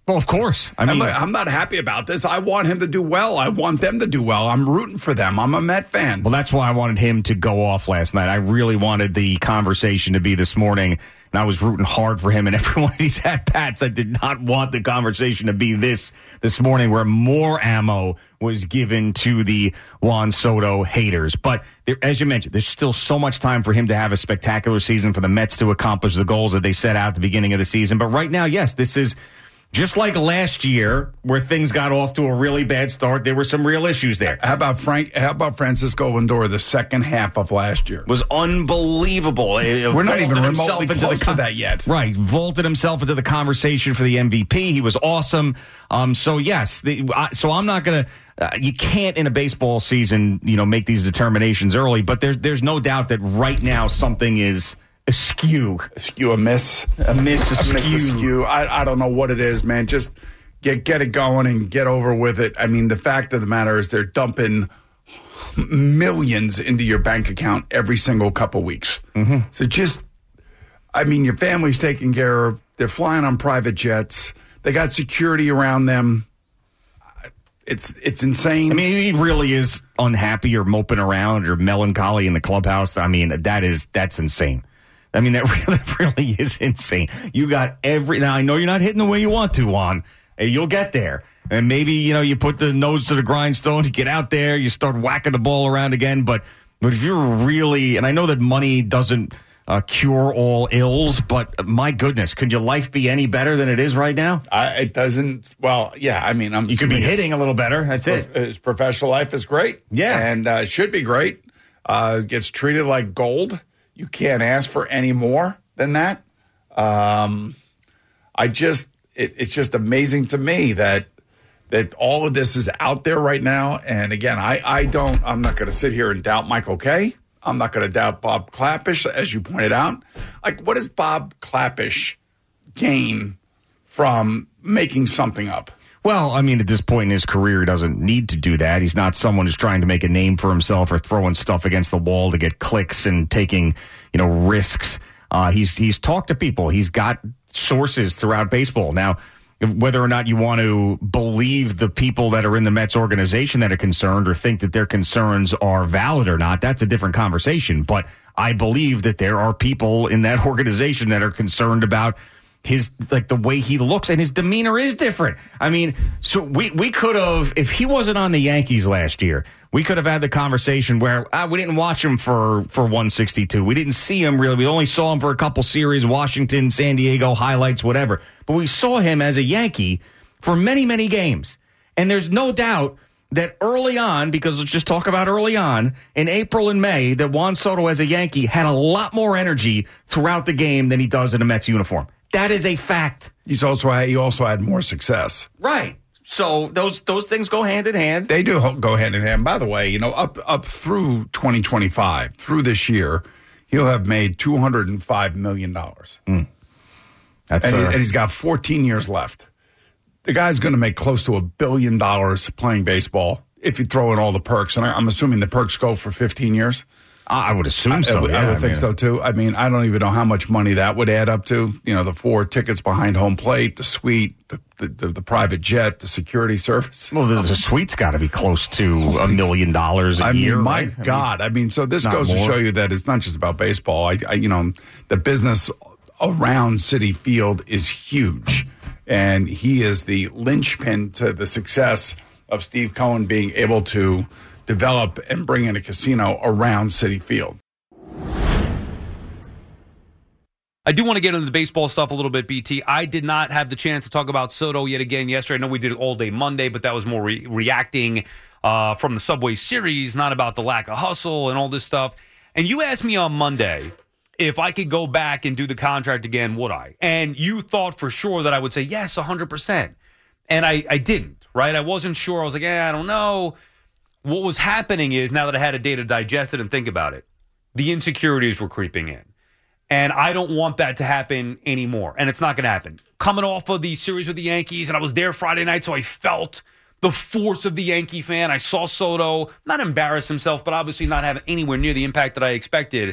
Speaker 14: Well, of course. I
Speaker 15: I
Speaker 14: mean,
Speaker 15: mean, I'm not happy about this. I want him to do well. I want them to do well. I'm rooting for them. I'm a Met fan.
Speaker 14: Well, that's why I wanted him to go off last night. I really wanted the conversation to be this morning, and I was rooting hard for him in every one of these at-bats. I did not want the conversation to be this this morning where more ammo was given to the Juan Soto haters. But there, as you mentioned, there's still so much time for him to have a spectacular season, for the Mets to accomplish the goals that they set out at the beginning of the season. But right now, yes, this is just like last year, where things got off to a really bad start. There were some real issues there.
Speaker 15: How about Frank? How about Francisco Lindor? The second half of last year
Speaker 14: was unbelievable. It
Speaker 15: We're not even
Speaker 14: vaulted
Speaker 15: remotely
Speaker 14: himself into
Speaker 15: close
Speaker 14: the con-
Speaker 15: to that yet.
Speaker 14: Right, vaulted himself into the conversation for the M V P. He was awesome. Um, so yes, the, I, so I'm not gonna. Uh, you can't in a baseball season, you know, make these determinations early. But there's there's no doubt that right now something is askew,
Speaker 15: askew, a miss,
Speaker 14: a miss,
Speaker 15: a miss, askew. I, I don't know what it is, man. Just get get it going and get over with it. I mean, the fact of the matter is they're dumping millions into your bank account every single couple weeks.
Speaker 14: Mm-hmm.
Speaker 15: So just, I mean, your family's taken care of. They're flying on private jets. They got security around them. It's it's insane.
Speaker 14: I mean, he really is unhappy or moping around or melancholy in the clubhouse. I mean, that is that's insane. I mean, that really, that really is insane. You got every... Now, I know you're not hitting the way you want to, Juan. You'll get there. And maybe, you know, you put the nose to the grindstone, you get out there, you start whacking the ball around again. But, but if you're really... And I know that money doesn't uh, cure all ills, but my goodness, could your life be any better than it is right now?
Speaker 15: I, it doesn't... Well, yeah, I mean... I'm
Speaker 14: you could be hitting a little better. That's it.
Speaker 15: His professional life is great.
Speaker 14: Yeah.
Speaker 15: And uh, should be great. Uh, gets treated like gold. You can't ask for any more than that. Um, I just, it, it's just amazing to me that that all of this is out there right now. And again, I, I don't, I'm not going to sit here and doubt Michael Kay. I'm not going to doubt Bob Klapisch, as you pointed out. Like, what does Bob Klapisch gain from making something up?
Speaker 14: Well, I mean, at this point in his career, he doesn't need to do that. He's not someone who's trying to make a name for himself or throwing stuff against the wall to get clicks and taking, you know, risks. Uh, he's he's talked to people. He's got sources throughout baseball. Now, whether or not you want to believe the people that are in the Mets organization that are concerned or think that their concerns are valid or not, that's a different conversation. But I believe that there are people in that organization that are concerned about his, like, the way he looks, and his demeanor is different. I mean, so we, we could have, if he wasn't on the Yankees last year, we could have had the conversation where ah, we didn't watch him for, for one sixty-two. We didn't see him really. We only saw him for a couple series, Washington, San Diego, highlights, whatever. But we saw him as a Yankee for many, many games. And there's no doubt that early on, because let's just talk about early on, in April and May, that Juan Soto as a Yankee had a lot more energy throughout the game than he does in a Mets uniform. That is a fact.
Speaker 15: He's also had, he also had more success.
Speaker 14: Right. So those those things go hand in hand.
Speaker 15: They do go hand in hand. By the way, you know, up up through twenty twenty-five, through this year, he'll have made two hundred five million dollars.
Speaker 14: Mm. That's
Speaker 15: and,
Speaker 14: uh,
Speaker 15: he, and he's got fourteen years left. The guy's going to make close to a billion dollars playing baseball if you throw in all the perks. And I, I'm assuming the perks go for fifteen years.
Speaker 14: I would assume so.
Speaker 15: I, I,
Speaker 14: yeah,
Speaker 15: I would
Speaker 14: I
Speaker 15: think
Speaker 14: mean,
Speaker 15: so, too. I mean, I don't even know how much money that would add up to. You know, the four tickets behind home plate, the suite, the the, the, the private jet, the security service.
Speaker 14: Well, the, the suite's got to be close to a million dollars a
Speaker 15: I
Speaker 14: year.
Speaker 15: mean, my
Speaker 14: right?
Speaker 15: God. I mean, I mean, so this
Speaker 14: not
Speaker 15: goes
Speaker 14: more.
Speaker 15: to show you that it's not just about baseball. I, I, you know, the business around Citi Field is huge. And he is the linchpin to the success of Steve Cohen being able to develop and bring in a casino around Citi Field.
Speaker 16: I do want to get into the baseball stuff a little bit, B T. I did not have the chance to talk about Soto yet again yesterday. I know we did it all day Monday, but that was more re- reacting uh, from the Subway Series, not about the lack of hustle and all this stuff. And you asked me on Monday if I could go back and do the contract again, would I? And you thought for sure that I would say, yes, one hundred percent. And I, I didn't, right? I wasn't sure. I was like, eh, I don't know. What was happening is, now that I had a day to digest it and think about it, the insecurities were creeping in. And I don't want that to happen anymore. And it's not going to happen. Coming off of the series with the Yankees, and I was there Friday night, so I felt the force of the Yankee fan. I saw Soto not embarrass himself, but obviously not have anywhere near the impact that I expected.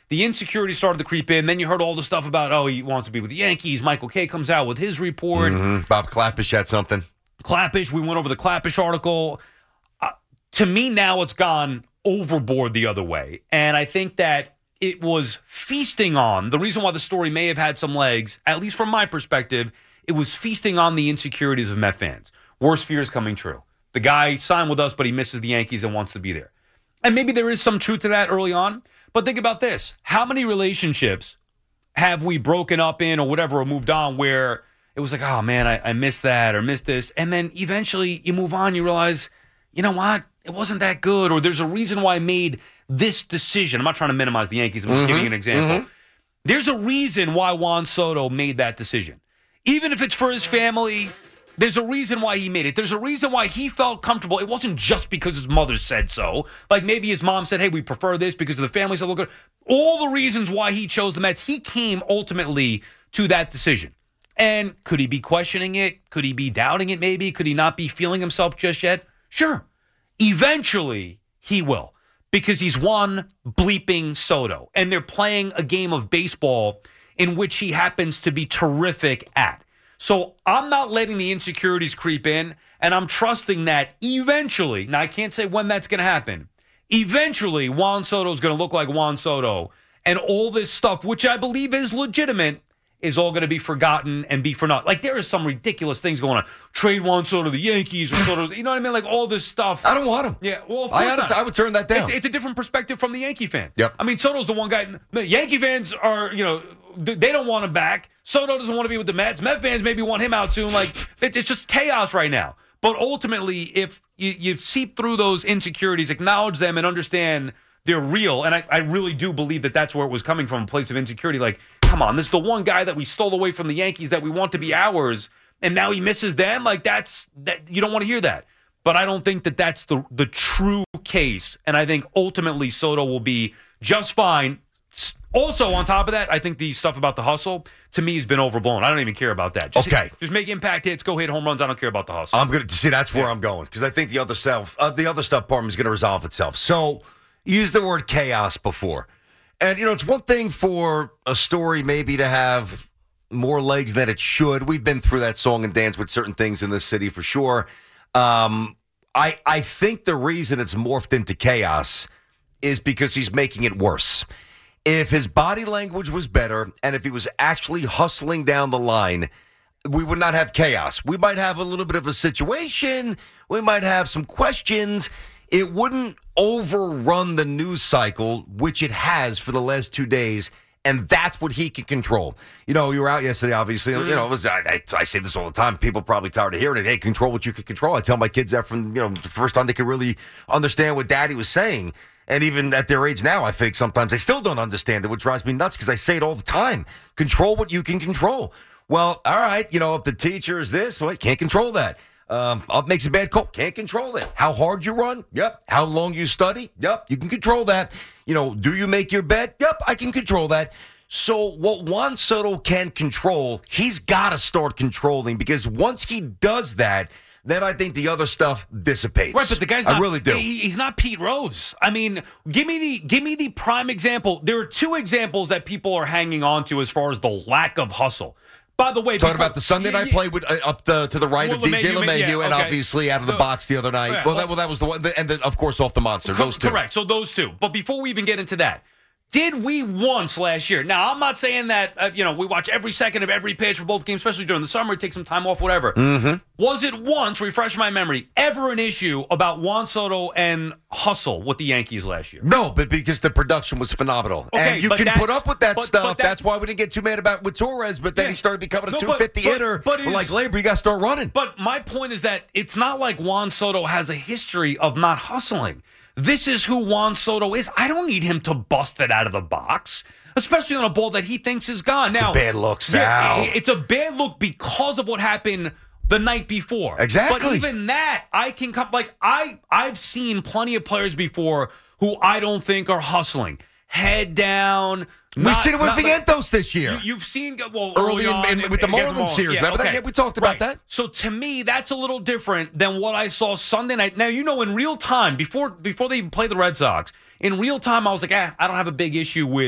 Speaker 16: the insecurity started to creep in. Then you heard all the stuff about, oh, he wants to be with the Yankees. Michael Kay comes out with his report.
Speaker 13: Mm-hmm. Bob Clappish had something.
Speaker 16: Clappish, we went over the Clappish article. Uh, to me, now it's gone overboard the other way. And I think that it was feasting on, the reason why the story may have had some legs, at least from my perspective, it was feasting on the insecurities of Met fans. Worst fears coming true. The guy signed with us, but he misses the Yankees and wants to be there. And maybe there is some truth to that early on. But think about this. How many relationships have we broken up in or whatever or moved on where it was like, oh, man, I, I missed that or missed this. And then eventually you move on, you realize, you know what? It wasn't that good, or there's a reason why I made this decision. I'm not trying to minimize the Yankees. I'm just
Speaker 13: Mm-hmm.
Speaker 16: giving you an example.
Speaker 13: Mm-hmm.
Speaker 16: There's a reason why Juan Soto made that decision. Even if it's for his family, there's a reason why he made it. There's a reason why he felt comfortable. It wasn't just because his mother said so. Like maybe his mom said, hey, we prefer this because of the family. So look at all the reasons why he chose the Mets. He came ultimately to that decision. And could he be questioning it? Could he be doubting it maybe? Could he not be feeling himself just yet? Sure. Eventually, he will, because he's Juan bleeping Soto, and they're playing a game of baseball in which he happens to be terrific at. So I'm not letting the insecurities creep in, and I'm trusting that eventually, now I can't say when that's going to happen, eventually Juan Soto is going to look like Juan Soto, and all this stuff, which I believe is legitimate, is all going to be forgotten and be for naught. Like, there is some ridiculous things going on. Trade Juan Soto to the Yankees or Soto, you know what I mean? Like, all this stuff.
Speaker 13: I don't want him.
Speaker 16: Yeah, well, of
Speaker 13: I
Speaker 16: course
Speaker 13: honestly,
Speaker 16: not.
Speaker 13: I would turn that down.
Speaker 16: It's, it's a different perspective from the Yankee fan.
Speaker 13: Yep.
Speaker 16: I mean, Soto's the one guy. The Yankee fans are, you know, they don't want him back. Soto doesn't want to be with the Mets. Met fans maybe want him out soon. Like, it's, it's just chaos right now. But ultimately, if you, you seep through those insecurities, acknowledge them, and understand they're real, and I, I really do believe that that's where it was coming from, a place of insecurity. Like, come on, this is the one guy that we stole away from the Yankees that we want to be ours, and now he misses them? Like, that's that you don't want to hear that. But I don't think that that's the the true case, and I think ultimately Soto will be just fine. Also, on top of that, I think the stuff about the hustle, to me, has been overblown. I don't even care about that. Just
Speaker 13: Okay.
Speaker 16: hit, just make impact hits, go hit home runs. I don't care about the hustle.
Speaker 13: I'm gonna see. That's where I'm going, because I think the other self, uh, the other stuff part is going to resolve itself. So, use the word chaos before, and you know it's one thing for a story maybe to have more legs than it should. We've been through that song and dance with certain things in this city for sure. Um, I I think the reason it's morphed into chaos is because he's making it worse. If his body language was better, and if he was actually hustling down the line, we would not have chaos. We might have a little bit of a situation. We might have some questions. It wouldn't overrun the news cycle, which it has for the last two days, and that's what he can control. You know, you were out yesterday, obviously. Mm-hmm. You know, it was, I, I, I say this all the time. People are probably tired of hearing it. Hey, control what you can control. I tell my kids that from, you know, the first time they could really understand what Daddy was saying. And even at their age now, I think sometimes they still don't understand it, which drives me nuts because I say it all the time. Control what you can control. Well, all right, you know, if the teacher is this, well, you can't control that. Um, up makes a bad call. Can't control that. How hard you run? Yep. How long you study? Yep. You can control that. You know, do you make your bed? Yep. I can control that. So what Juan Soto can control, he's got to start controlling, because once he does that, then I think the other stuff dissipates.
Speaker 16: Right, but the guy's not,
Speaker 13: I really do.
Speaker 16: he- he's not Pete Rose. I mean, give me the give me the prime example. There are two examples that people are hanging on to as far as the lack of hustle. By the way,
Speaker 13: Talking
Speaker 16: because-
Speaker 13: about the Sunday
Speaker 16: yeah,
Speaker 13: night
Speaker 16: yeah.
Speaker 13: play with uh, up the to the right
Speaker 16: Well,
Speaker 13: of D J
Speaker 16: LeMahieu,
Speaker 13: LeMahieu,
Speaker 16: yeah,
Speaker 13: and
Speaker 16: okay.
Speaker 13: obviously out of the
Speaker 16: So-
Speaker 13: box the other night.
Speaker 16: Yeah,
Speaker 13: well,
Speaker 16: well-
Speaker 13: that well that was the one, and then of course off the monster.
Speaker 16: Co-
Speaker 13: Those two.
Speaker 16: Correct. So those two. But before we even get into that, did we once last year? Now, I'm not saying that, uh, you know, we watch every second of every pitch for both games, especially during the summer, take some time off, whatever.
Speaker 13: Mm-hmm.
Speaker 16: Was it once, refresh my memory, ever an issue about Juan Soto and hustle with the Yankees last year?
Speaker 13: No, but because the production was phenomenal.
Speaker 16: Okay,
Speaker 13: and you
Speaker 16: but
Speaker 13: can
Speaker 16: that's-
Speaker 13: put up with that
Speaker 16: but-
Speaker 13: stuff.
Speaker 16: but that-
Speaker 13: That's why we didn't get too mad about it with Torres, but then
Speaker 16: Yeah.
Speaker 13: he started becoming a
Speaker 16: No,
Speaker 13: two
Speaker 16: but-
Speaker 13: fifty
Speaker 16: but-
Speaker 13: hitter.
Speaker 16: but
Speaker 13: But
Speaker 16: is-
Speaker 13: like Labor, you got to start running.
Speaker 16: But my point is that it's not like Juan Soto has a history of not hustling. This is who Juan Soto is. I don't need him to bust it out of the box, especially on a ball that he thinks is gone.
Speaker 13: It's
Speaker 16: now,
Speaker 13: a bad look, Sal.
Speaker 16: Yeah, it's a bad look because of what happened the night before.
Speaker 13: Exactly.
Speaker 16: But even that, I can come like I I've seen plenty of players before who I don't think are hustling. Head down.
Speaker 13: We've
Speaker 16: not-
Speaker 13: seen it with
Speaker 16: not like-
Speaker 13: Vientos this year.
Speaker 16: You, you've seen well
Speaker 13: Early
Speaker 16: early
Speaker 13: in-
Speaker 16: on
Speaker 13: in- with the
Speaker 16: against
Speaker 13: Marlins series. Remember that? Yeah, we talked about that.
Speaker 16: So to me, that's a little different than what I saw Sunday night. Now, you know, in real time, before before they even played the Red Sox, in real time, I was like, ah, I don't have a big issue with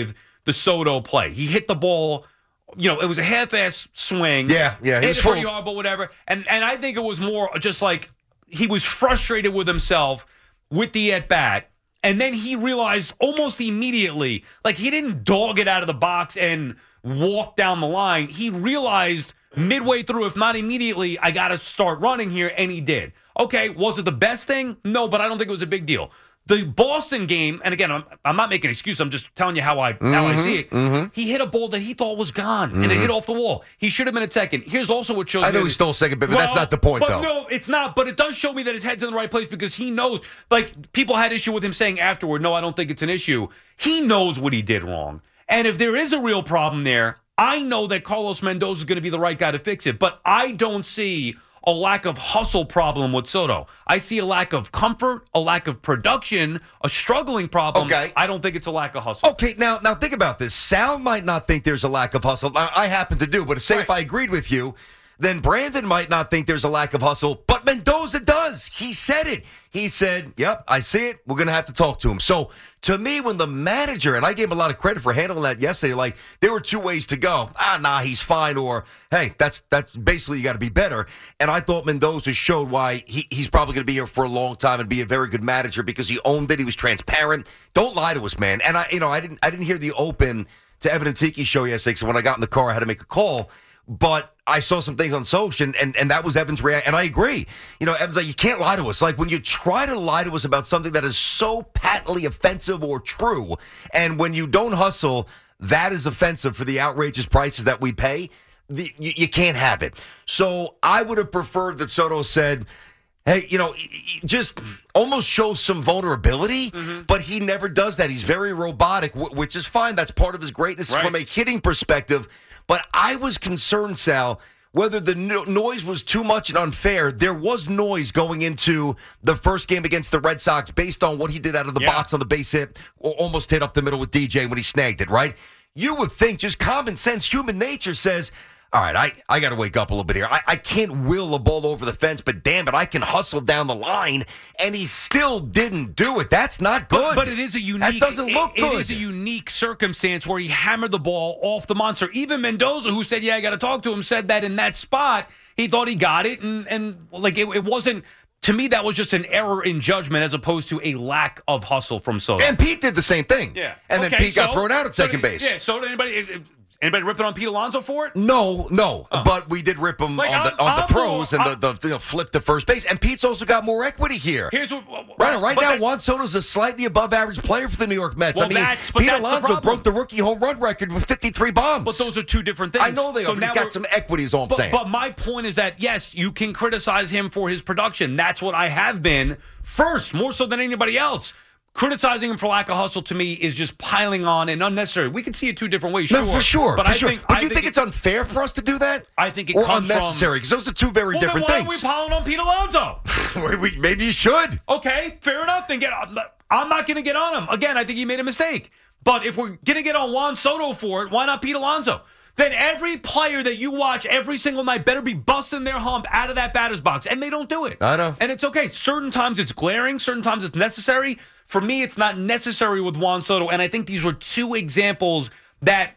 Speaker 16: the Soto play. He hit the ball. You know, it was a half-ass swing.
Speaker 13: Yeah, yeah, he
Speaker 16: hit
Speaker 13: was
Speaker 16: it pretty
Speaker 13: full.
Speaker 16: hard, but whatever. And and I think it was more just like he was frustrated with himself with the at-bat. And then he realized almost immediately, like he didn't dog it out of the box and walk down the line. He realized midway through, if not immediately, I got to start running here, and he did. Okay, was it the best thing? No, but I don't think it was a big deal. The Boston game, and again, I'm, I'm not making an excuse. I'm just telling you how I mm-hmm, how I see it. Mm-hmm. He hit a ball that he thought was gone, mm-hmm. and it hit off the wall. He should have been at second. Here's also what shows
Speaker 13: I
Speaker 16: me.
Speaker 13: know he stole second, but
Speaker 16: well,
Speaker 13: that's not the point,
Speaker 16: but
Speaker 13: though.
Speaker 16: No, it's not. But it does show me that his head's in the right place because he knows. Like, people had issue with him saying afterward, no, I don't think it's an issue. He knows what he did wrong. And if there is a real problem there, I know that Carlos Mendoza is going to be the right guy to fix it. But I don't see a lack of hustle problem with Soto. I see a lack of comfort, a lack of production, a struggling problem.
Speaker 13: Okay.
Speaker 16: I don't think it's a lack of hustle.
Speaker 13: Okay, now now think about this. Sal might not think there's a lack of hustle. I, I happen to do, but say
Speaker 16: Right.
Speaker 13: if I agreed with you, then Brandon might not think there's a lack of hustle, but Mendoza does. He said it. He said, yep, I see it. We're going to have to talk to him. So to me, when the manager, and I gave him a lot of credit for handling that yesterday, like there were two ways to go. Ah, nah, he's fine. Or, hey, that's that's basically you got to be better. And I thought Mendoza showed why he, he's probably going to be here for a long time and be a very good manager because he owned it. He was transparent. Don't lie to us, man. And I, you know, I didn't I didn't hear the open to Evan and Tiki show yesterday. So when I got in the car, I had to make a call. But I saw some things on social, and, and, and that was Evan's reaction. And I agree. You know, Evan's like, you can't lie to us. Like, when you try to lie to us about something that is so patently offensive or true, and when you don't hustle, that is offensive for the outrageous prices that we pay, the, you, you can't have it. So I would have preferred that Soto said, hey, you know, just almost shows some vulnerability, mm-hmm. but he never does that. He's very robotic, which is fine. That's part of his greatness right. from a hitting perspective. But I was concerned, Sal, whether the no- noise was too much and unfair. There was noise going into the first game against the Red Sox based on what he did out of the yeah. box on the base hit, or almost hit up the middle with D J when he snagged it, right? You would think just common sense, human nature says, all right, I, I got to wake up a little bit here. I, I can't will a ball over the fence, but damn it, I can hustle down the line, and he still didn't do it. That's not good.
Speaker 16: But, but it is a unique.
Speaker 13: That doesn't look
Speaker 16: it,
Speaker 13: good.
Speaker 16: It is a unique circumstance where he hammered the ball off the monster. Even Mendoza, who said, "Yeah, I got to talk to him," said that in that spot he thought he got it, and and like it, it wasn't. To me, that was just an error in judgment as opposed to a lack of hustle from Soto.
Speaker 13: And Pete did the same thing.
Speaker 16: Yeah,
Speaker 13: and
Speaker 16: okay,
Speaker 13: then Pete got
Speaker 16: so,
Speaker 13: thrown out at second
Speaker 16: so,
Speaker 13: base.
Speaker 16: Yeah. So did anybody? Anybody ripping on Pete Alonso for it?
Speaker 13: No, no.
Speaker 16: Oh.
Speaker 13: But we did rip him
Speaker 16: Like,
Speaker 13: on the,
Speaker 16: I'm-
Speaker 13: on the
Speaker 16: I'm
Speaker 13: throws
Speaker 16: more-
Speaker 13: and the, the, the flip to first base. And Pete's also got more equity here.
Speaker 16: Here's what.
Speaker 13: Right, right
Speaker 16: but
Speaker 13: now,
Speaker 16: that-
Speaker 13: Juan Soto's a slightly above average player for the New York Mets.
Speaker 16: Well,
Speaker 13: I mean,
Speaker 16: that's- but
Speaker 13: Pete
Speaker 16: that's the
Speaker 13: Alonso
Speaker 16: problem.
Speaker 13: broke the rookie home run record with fifty-three bombs.
Speaker 16: But those are two different things.
Speaker 13: I know they
Speaker 16: So
Speaker 13: are, but he's
Speaker 16: now
Speaker 13: got
Speaker 16: we're-
Speaker 13: some equity is all I'm
Speaker 16: but,
Speaker 13: saying.
Speaker 16: But my point is that, yes, you can criticize him for his production. That's what I have been first, more so than anybody else. Criticizing him for lack of hustle, to me, is just piling on and unnecessary. We can see it two different ways,
Speaker 13: No,
Speaker 16: sure.
Speaker 13: for sure,
Speaker 16: But
Speaker 13: for
Speaker 16: I
Speaker 13: sure.
Speaker 16: think,
Speaker 13: but
Speaker 16: I
Speaker 13: do you think,
Speaker 16: think
Speaker 13: it's unfair for us to do that?
Speaker 16: I think it
Speaker 13: or
Speaker 16: comes
Speaker 13: unnecessary? Because those are two very
Speaker 16: well,
Speaker 13: different
Speaker 16: then why
Speaker 13: things.
Speaker 16: are we piling on Pete Alonso?
Speaker 13: we, maybe you should.
Speaker 16: Okay, fair enough. Then get. I'm not going to get on him again. I think he made a mistake. But if we're going to get on Juan Soto for it, why not Pete Alonso? Then every player that you watch every single night better be busting their hump out of that batter's box, and they don't do it.
Speaker 13: I know.
Speaker 16: And it's okay. Certain times it's glaring. Certain times it's necessary. For me, it's not necessary with Juan Soto, and I think these were two examples that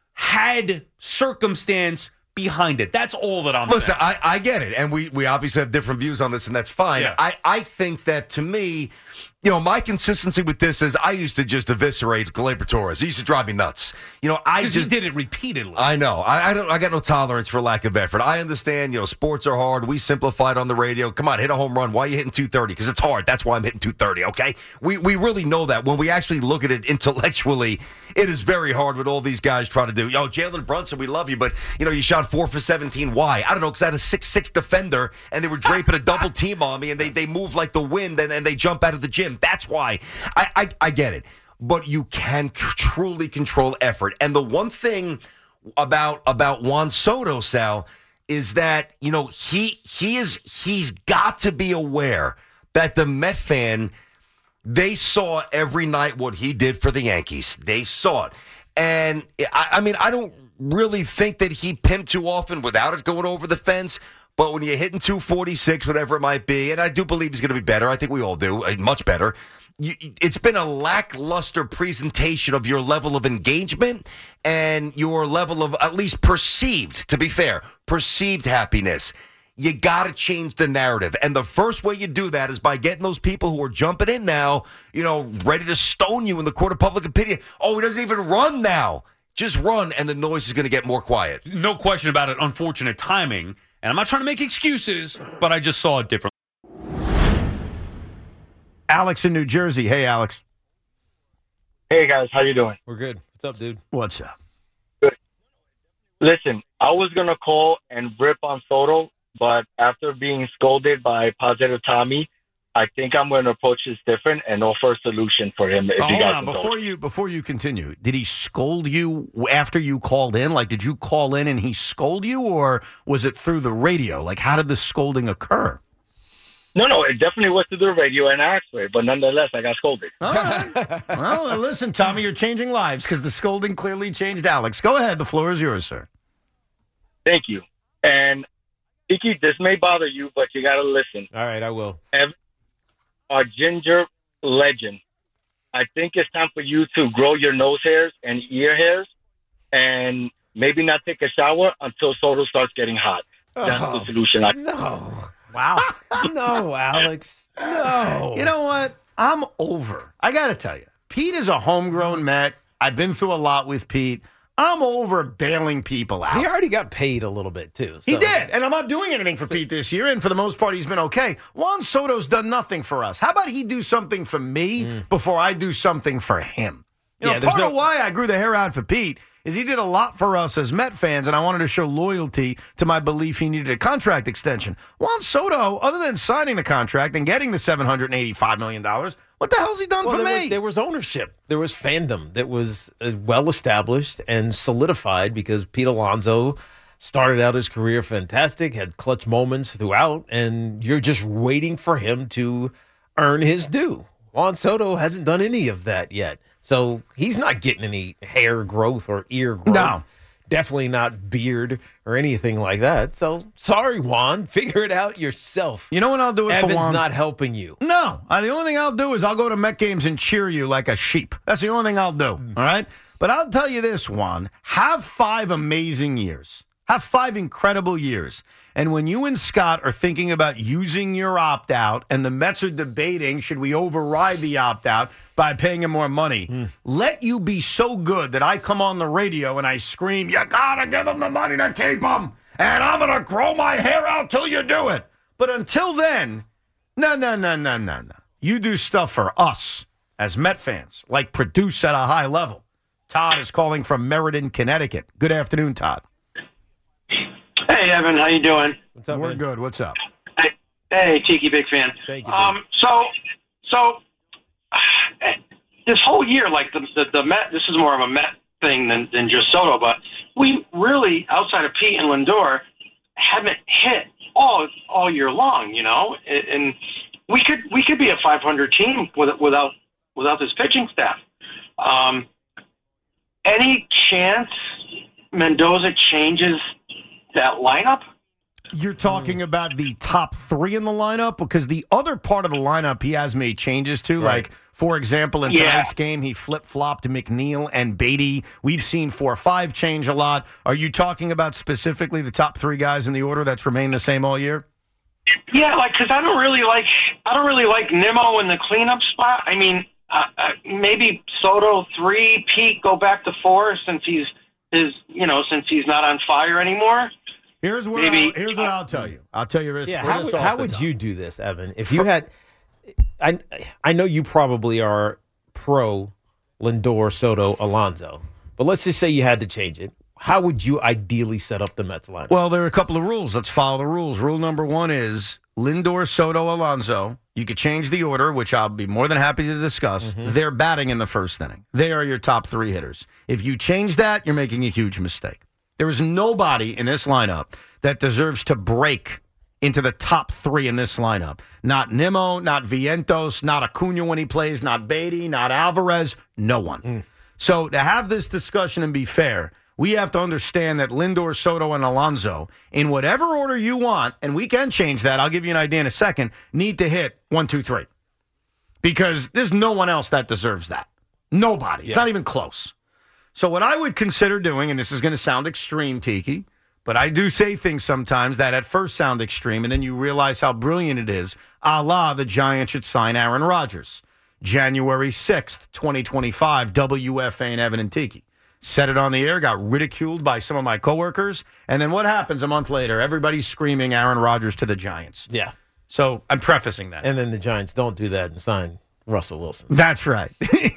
Speaker 16: had circumstance behind it. That's all that I'm
Speaker 13: Listen,
Speaker 16: saying.
Speaker 13: I, I get it, and we, we obviously have different views on this, and that's fine.
Speaker 16: Yeah.
Speaker 13: I, I think that, to me, you know, my consistency with this is I used to just eviscerate Gleyber Torres. He used to drive me nuts. You know, I
Speaker 16: 'Cause
Speaker 13: just
Speaker 16: he did it repeatedly.
Speaker 13: I know. I, I don't. I got no tolerance for lack of effort. I understand. You know, sports are hard. We simplified on the radio. Come on, hit a home run. Why are you hitting two thirty? Because it's hard. That's why I'm hitting two thirty. Okay. We we really know that. When we actually look at it intellectually, it is very hard with all these guys trying to do. Yo, Jalen Brunson, we love you, but you know, you shot four for seventeen. Why? I don't know. Because I had a six six defender, and they were draping a double team on me, and they they move like the wind, and, and they jump out of the gym. That's why. I, I I get it. But you can c- truly control effort. And the one thing about about Juan Soto, Sal, is that, you know, he he is he's got to be aware that the Met fan, they saw every night what he did for the Yankees. They saw it. And I, I mean, I don't really think that he pimped too often without it going over the fence. But when you're hitting two forty-six, whatever it might be, and I do believe he's going to be better. I think we all do, much better. you, it's been a lackluster presentation of your level of engagement and your level of at least perceived, to be fair, perceived happiness. You got to change the narrative. And the first way you do that is by getting those people who are jumping in now, you know, ready to stone you in the court of public opinion. Oh, he doesn't even run now. Just run, and the noise is going to get more quiet.
Speaker 16: No question about it. Unfortunate timing. And I'm not trying to make excuses, but I just saw it differently.
Speaker 17: Alex in New Jersey. Hey, Alex.
Speaker 18: Hey, guys. How you doing?
Speaker 11: We're good. What's up, dude?
Speaker 17: What's up?
Speaker 18: Good. Listen, I was going to call and rip on Soto, but after being scolded by Positive Tommy, I think I'm going to approach this different and offer a solution for him. If
Speaker 17: Oh,
Speaker 18: you
Speaker 17: hold
Speaker 18: guys
Speaker 17: on.
Speaker 18: indulge.
Speaker 17: Before you, before you continue, did he scold you after you called in? Like, did you call in and he scold you, or was it through the radio? Like, how did the scolding occur?
Speaker 18: No, no, it definitely was to the radio and I asked for it, but nonetheless, I got scolded.
Speaker 17: Well, listen, Tommy, you're changing lives because the scolding clearly changed Alex. Go ahead. The floor is yours, sir.
Speaker 18: Thank you. And, Tiki, this may bother you, but you got to listen.
Speaker 11: All right, I will.
Speaker 18: Ev- a ginger legend. I think it's time for you to grow your nose hairs and ear hairs and maybe not take a shower until Soto starts getting hot. That's
Speaker 11: Oh,
Speaker 18: the solution. I-
Speaker 11: no. Wow. No, Alex. No.
Speaker 17: You know what? I'm over. I got to tell you, Pete is a homegrown Met. I've been through a lot with Pete. I'm over bailing people out.
Speaker 11: He already got paid a little bit, too.
Speaker 17: He
Speaker 11: so-
Speaker 17: did, and I'm not doing anything for Pete this year, and for the most part, he's been okay. Juan Soto's done nothing for us. How about he do something for me before I do something for him? You know,
Speaker 11: Yeah, there's
Speaker 17: part
Speaker 11: no-
Speaker 17: of why I grew the hair out for Pete is he did a lot for us as Met fans, and I wanted to show loyalty to my belief he needed a contract extension. Juan Soto, other than signing the contract and getting the seven hundred eighty-five million dollars, what the hell's he done
Speaker 11: Well,
Speaker 17: for
Speaker 11: there
Speaker 17: me?
Speaker 11: Was, there was ownership. There was fandom that was uh, well established and solidified because Pete Alonso started out his career fantastic, had clutch moments throughout, and you're just waiting for him to earn his due. Juan Soto hasn't done any of that yet. So he's not getting any hair growth or ear growth.
Speaker 17: No.
Speaker 11: Definitely not beard or anything like that. So sorry, Juan. Figure it out yourself.
Speaker 17: You know what I'll do it
Speaker 11: Evan's
Speaker 17: for Juan?
Speaker 11: not helping you.
Speaker 17: No. Uh, the only thing I'll do is I'll go to Met games and cheer you like a sheep. That's the only thing I'll do. All right? But I'll tell you this, Juan. Have five amazing years. Have five incredible years. And when you and Scott are thinking about using your opt-out and the Mets are debating, should we override the opt-out by paying him more money,
Speaker 11: Mm.
Speaker 17: let you be so good that I come on the radio and I scream, you got to give him the money to keep him, and I'm going to grow my hair out till you do it. But until then, no, no, no, no, no, no. You do stuff for us as Met fans, like produce at a high level. Todd is calling from Meriden, Connecticut. Good afternoon, Todd.
Speaker 19: Hey, Evan, how you doing?
Speaker 11: What's up,
Speaker 17: We're
Speaker 11: man?
Speaker 17: good. What's up?
Speaker 19: Hey, hey, Tiki, big fan.
Speaker 11: Thank you.
Speaker 19: Um, so, so this whole year, like the, the the Met, this is more of a Met thing than than just Soto, but we really, outside of Pete and Lindor, haven't hit all all year long. You know, and and we could we could be a five hundred team with, without without this pitching staff. Um, any chance Mendoza changes that lineup?
Speaker 17: You're talking about the top three in the lineup? Because the other part of the lineup he has made changes to,
Speaker 11: Right.
Speaker 17: like, for example, in
Speaker 19: Yeah.
Speaker 17: tonight's game, he flip-flopped McNeil and Beatty. We've seen four or five change a lot. Are you talking about specifically the top three guys in the order that's remained the same all year?
Speaker 19: Yeah, like because I don't really like I don't really like Nimmo in the cleanup spot. I mean, uh, uh, maybe Soto three, Pete go back to four since he's his you know since he's not on fire anymore.
Speaker 17: Here's what
Speaker 19: Maybe-
Speaker 17: I'll, here's what I'll tell you. I'll tell you this.
Speaker 11: Yeah,
Speaker 17: we're
Speaker 11: how
Speaker 17: this
Speaker 11: would,
Speaker 17: off
Speaker 11: how
Speaker 17: the
Speaker 11: would
Speaker 17: top.
Speaker 11: you do this, Evan? If you had, I I know you probably are pro Lindor, Soto, Alonso, but let's just say you had to change it. How would you ideally set up the Mets lineup?
Speaker 17: Well, there are a couple of rules. Let's follow the rules. Rule number one is Lindor, Soto, Alonso. You could change the order, which I'll be more than happy to discuss.
Speaker 11: Mm-hmm.
Speaker 17: They're batting in the first inning. They are your top three hitters. If you change that, you're making a huge mistake. There is nobody in this lineup that deserves to break into the top three in this lineup. Not Nimmo, not Vientos, not Acuna when he plays, not Beatty, not Alvarez, no one.
Speaker 11: Mm.
Speaker 17: So to have this discussion and be fair, we have to understand that Lindor, Soto, and Alonso, in whatever order you want, and we can change that, I'll give you an idea in a second, need to hit one, two, three. because there's no one else that deserves that. Nobody. It's
Speaker 11: Yeah.
Speaker 17: not even close. So what I would consider doing, and this is going to sound extreme, Tiki, but I do say things sometimes that at first sound extreme, and then you realize how brilliant it is, a la the Giants should sign Aaron Rodgers. January sixth, twenty twenty-five, W F A and Evan and Tiki. Said it on the air, got ridiculed by some of my coworkers, and then what happens a month later? Everybody's screaming Aaron Rodgers to the Giants.
Speaker 11: Yeah.
Speaker 17: So I'm prefacing that.
Speaker 11: And then the Giants don't do that and sign Russell Wilson.
Speaker 17: That's right.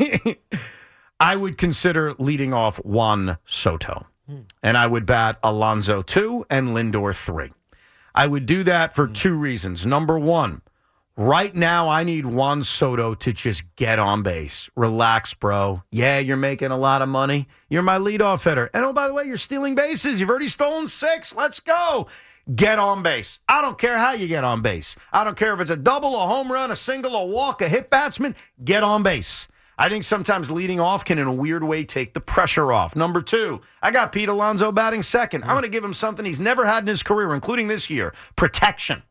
Speaker 17: I would consider leading off Juan Soto. And I would bat Alonso two and Lindor three. I would do that for two reasons. Number one, right now I need Juan Soto to just get on base. Relax, bro. Yeah, you're making a lot of money. You're my leadoff hitter. And oh, by the way, you're stealing bases. You've already stolen six. Let's go. Get on base. I don't care how you get on base. I don't care if it's a double, a home run, a single, a walk, a hit batsman. Get on base. I think sometimes leading off can, in a weird way, take the pressure off. Number two, I got Pete Alonso batting second. I'm going to give him something he's never had in his career, including this year, protection.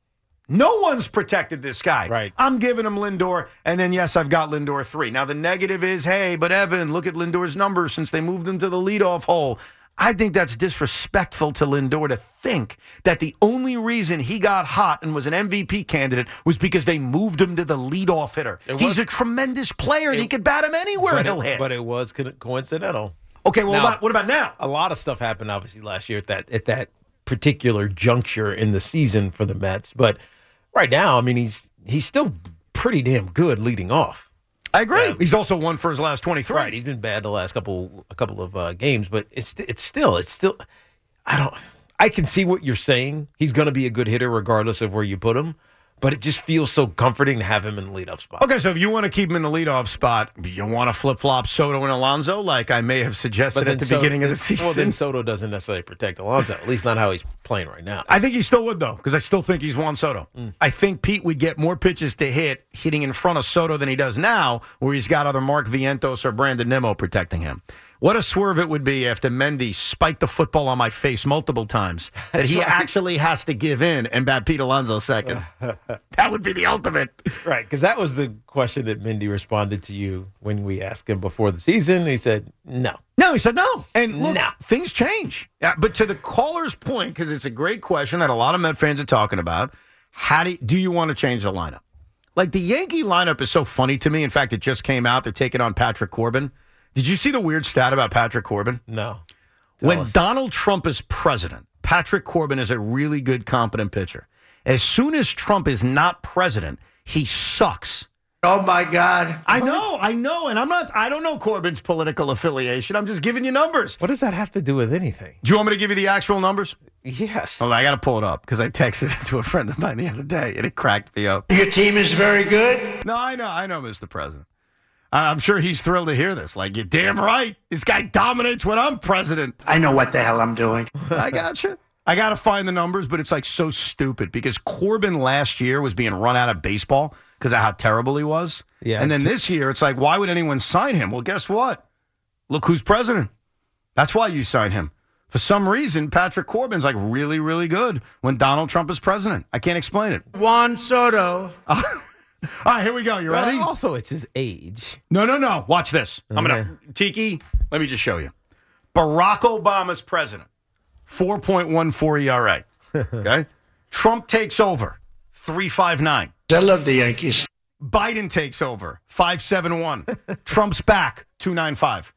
Speaker 17: No one's protected this guy.
Speaker 11: Right.
Speaker 17: I'm giving him Lindor, and then, yes, I've got Lindor three. Now, the negative is, hey, but Evan, look at Lindor's numbers since they moved him to the leadoff hole. I think that's disrespectful to Lindor to think that the only reason he got hot and was an M V P candidate was because they moved him to the leadoff hitter.
Speaker 11: It
Speaker 17: He's
Speaker 11: was-
Speaker 17: a tremendous player.
Speaker 11: it-
Speaker 17: he could bat him anywhere
Speaker 11: But
Speaker 17: he'll
Speaker 11: it,
Speaker 17: hit.
Speaker 11: but it was co- coincidental.
Speaker 17: Okay, well,
Speaker 11: Now-
Speaker 17: what about, what about now?
Speaker 11: A lot of stuff happened, obviously, last year at that at that particular juncture in the season for the Mets. But right now, I mean, he's he's still pretty damn good leading off.
Speaker 17: I agree.
Speaker 11: Yeah.
Speaker 17: He's also won for his last twenty-three.
Speaker 11: Right, he's been bad the last couple a couple of uh, games, but it's it's still it's still. I don't. I can see what you're saying. He's going to be a good hitter regardless of where you put him, but it just feels so comforting to have him in the leadoff spot.
Speaker 17: Okay, so if you want to keep him in the leadoff spot, you want to flip-flop Soto and Alonso like I may have suggested at the
Speaker 11: Soto-
Speaker 17: beginning of the
Speaker 11: then-
Speaker 17: season?
Speaker 11: Well, then Soto doesn't necessarily protect Alonso, at least not how he's playing right now.
Speaker 17: I think he still would, though, because I still think he's Juan Soto.
Speaker 11: Mm.
Speaker 17: I think Pete would get more pitches to hit hitting in front of Soto than he does now, where he's got either Mark Vientos or Brandon Nimmo protecting him. What a swerve it would be after Mendy spiked the football on my face multiple times that he actually has to give in and bat Pete Alonso second. That would be the ultimate.
Speaker 11: Right, because that was the question that Mindy responded to you when we asked him before the season. He said, no.
Speaker 17: No, he said no. And look,
Speaker 11: No.
Speaker 17: things change. Yeah, but to the caller's point, because it's a great question that a lot of Met fans are talking about, how do you, do you want to change the lineup? Like, the Yankee lineup is so funny to me. In fact, it just came out. They're taking on Patrick Corbin. Did you see the weird stat about Patrick Corbin?
Speaker 11: No. Tell
Speaker 17: When
Speaker 11: us.
Speaker 17: Donald Trump is president, Patrick Corbin is a really good, competent pitcher. As soon as Trump is not president, he sucks.
Speaker 20: Oh, my God.
Speaker 17: I know, I know. And I'm not, I don't know Corbin's political affiliation. I'm just giving you numbers.
Speaker 11: What does that have to do with anything?
Speaker 17: Do you want me to give you the actual numbers?
Speaker 11: Yes.
Speaker 17: Well, I got to pull it up because I texted it to a friend of mine the other day and it cracked me up.
Speaker 20: Your team is very good.
Speaker 17: No, I know, I know, Mister President. I- I'm sure he's thrilled to hear this. Like, you're damn right. This guy dominates when I'm president.
Speaker 20: I know what the hell I'm doing.
Speaker 17: I got you. I got to find the numbers, but it's like so stupid because Corbin last year was being run out of baseball because of how terrible he was.
Speaker 11: Yeah.
Speaker 17: And then this year, it's like, why would anyone sign him? Well, guess what? Look who's president. That's why you sign him. For some reason, Patrick Corbin's like really, really good when Donald Trump is president. I can't explain it.
Speaker 20: Juan Soto.
Speaker 17: All right, here we go. You ready?
Speaker 11: Well, also, it's his age.
Speaker 17: No, no, no. Watch this. I'm
Speaker 11: Okay.
Speaker 17: going to, Tiki, let me just show you. Barack Obama's president, four point one four E R A. Okay? Trump takes over, three point five nine.
Speaker 20: I love the Yankees.
Speaker 17: Biden takes over, five point seven one. Trump's back, two point nine five.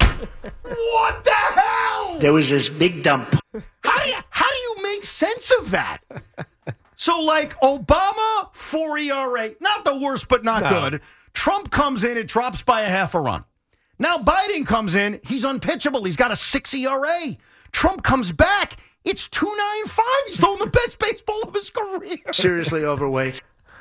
Speaker 17: What the hell?
Speaker 20: There was this big dump.
Speaker 17: How do you, how do you make sense of that? So, like, Obama, four E R A, not the worst, but not
Speaker 11: No.
Speaker 17: good. Trump comes in, it drops by a half a run. Now, Biden comes in, he's unpitchable. He's got a six E R A. Trump comes back, it's two point nine five. He's throwing the best baseball of his career.
Speaker 20: Seriously overweight.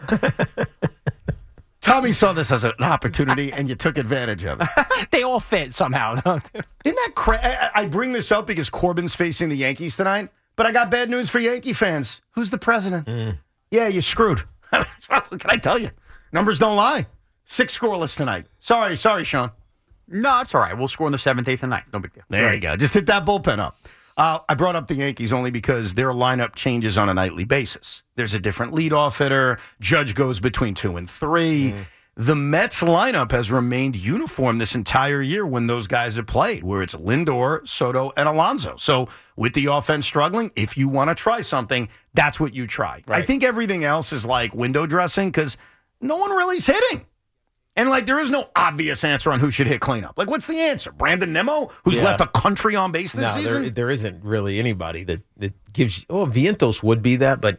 Speaker 17: Tommy saw this as an opportunity, and you took advantage of it.
Speaker 21: They all fit somehow.
Speaker 17: Isn't that crazy? I, I bring this up because Corbin's facing the Yankees tonight, but I got bad news for Yankee fans. Who's the president?
Speaker 11: Mm.
Speaker 17: Yeah, you're screwed. What can I tell you? Numbers don't lie. Six scoreless tonight. Sorry, sorry, Sean.
Speaker 21: No, it's all right. We'll score in the seventh, eighth, and ninth. No big deal.
Speaker 17: There you go. Just hit that bullpen up. Uh, I brought up the Yankees only because their lineup changes on a nightly basis. There's a different leadoff hitter. Judge goes between two and three. the Mets lineup has remained uniform this entire year when those guys have played, where it's Lindor, Soto, and Alonso. So with the offense struggling, if you want to try something, that's what you try.
Speaker 11: Right.
Speaker 17: I think everything else is like window dressing because no one really is hitting. And, like, there is no obvious answer on who should hit cleanup. Like, what's the answer? Brandon Nimmo, who's
Speaker 11: Yeah.
Speaker 17: left a country on base this
Speaker 11: No,
Speaker 17: season?
Speaker 11: there, there isn't really anybody that, that gives you. Oh, Vientos would be that, but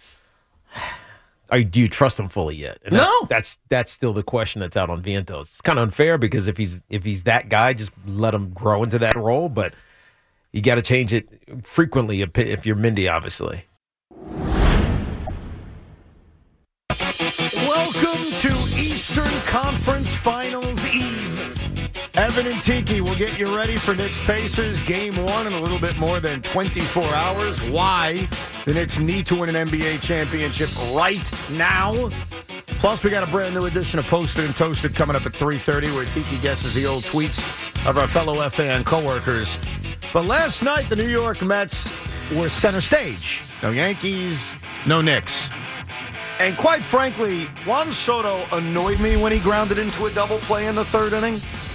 Speaker 11: are, do you trust him fully yet? And that's,
Speaker 17: No.
Speaker 11: That's that's still the question that's out on Vientos. It's kind of unfair because if he's if he's that guy, just let him grow into that role. But you got to change it frequently if, if you're Mindy, obviously.
Speaker 17: Welcome to Eastern Conference Finals Eve. Evan and Tiki will get you ready for Knicks Pacers game one in a little bit more than twenty-four hours. Why the Knicks need to win an N B A championship right now. Plus, we got a brand new edition of Posted and Toasted coming up at three thirty where Tiki guesses the old tweets of our fellow F A N coworkers. But last night, the New York Mets were center stage. No Yankees, no Knicks. And quite frankly, Juan Soto annoyed me when he grounded into a double play in the third inning.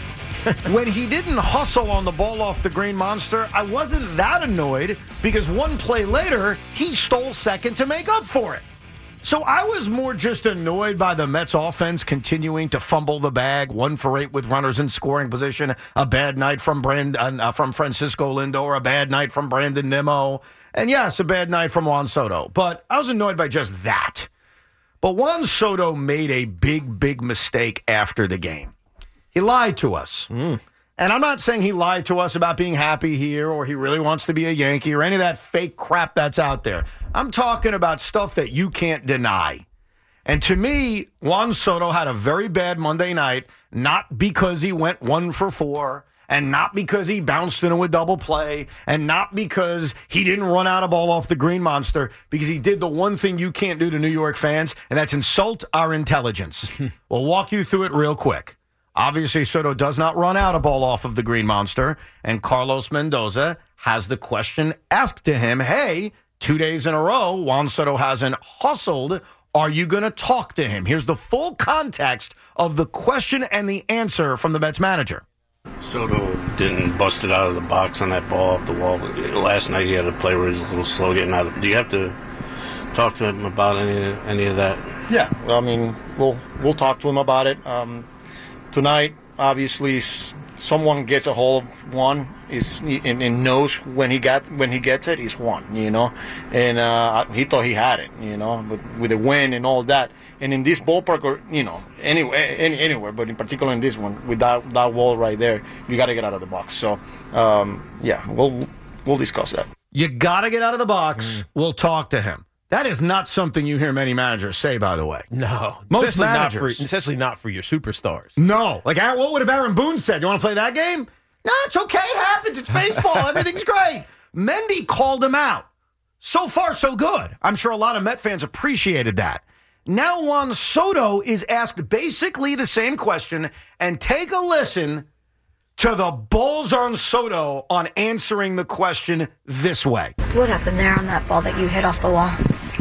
Speaker 17: When he didn't hustle on the ball off the Green Monster, I wasn't that annoyed because one play later, he stole second to make up for it. So I was more just annoyed by the Mets offense continuing to fumble the bag, one for eight with runners in scoring position, a bad night from Brand, uh, from Francisco Lindor, a bad night from Brandon Nimmo, and yes, a bad night from Juan Soto. But I was annoyed by just that. But Juan Soto made a big, big mistake after the game. He lied to us. Mm. And I'm not saying he lied to us about being happy here or he really wants to be a Yankee or any of that fake crap that's out there. I'm talking about stuff that you can't deny. And to me, Juan Soto had a very bad Monday night, not because he went one for four, and not because he bounced in with double play, and not because he didn't run out a ball off the Green Monster, because he did the one thing you can't do to New York fans, and that's insult our intelligence. We'll walk you through it real quick. Obviously, Soto does not run out a ball off of the Green Monster, and Carlos Mendoza has the question asked to him, hey, two days in a row, Juan Soto hasn't hustled. Are you going to talk to him? Here's the full context of the question and the answer from the Mets manager.
Speaker 9: Soto didn't bust it out of the box on that ball off the wall. Last night he had a play where he was a little slow getting out of it. Do you have to talk to him about any any of that?
Speaker 22: Yeah, I mean, we'll we'll talk to him about it. Um, tonight, obviously, someone gets a hold of one is and, and knows when he got when he gets it, he's won, you know. And uh, he thought he had it, you know, but with the win and all that. And in this ballpark, or you know, anywhere, any, anywhere, but in particular in this one, with that that wall right there, you got to get out of the box. So, um, yeah, we'll we'll discuss that.
Speaker 17: You got to get out of the box. Mm. We'll talk to him. That is not something you hear many managers say, by the way.
Speaker 11: No,
Speaker 17: most
Speaker 11: especially
Speaker 17: managers,
Speaker 11: not for, especially not for your superstars.
Speaker 17: No, like what would have Aaron Boone said? You want to play that game? No, it's okay. It happens. It's baseball. Everything's great. Mendy called him out. So far, so good. I'm sure a lot of Met fans appreciated that. Now Juan Soto is asked basically the same question, and take a listen to the balls on Soto on answering the question this way.
Speaker 23: What happened there on that ball that you hit off the wall?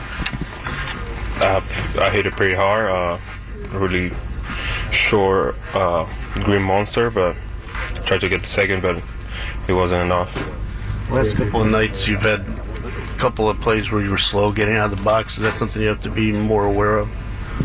Speaker 9: Uh, I hit it pretty hard, uh, really short uh, Green Monster, but tried to get the second, but it wasn't enough.
Speaker 24: Last couple of nights you've had a couple of plays where you were slow getting out of the box. Is that something you have to be more aware of?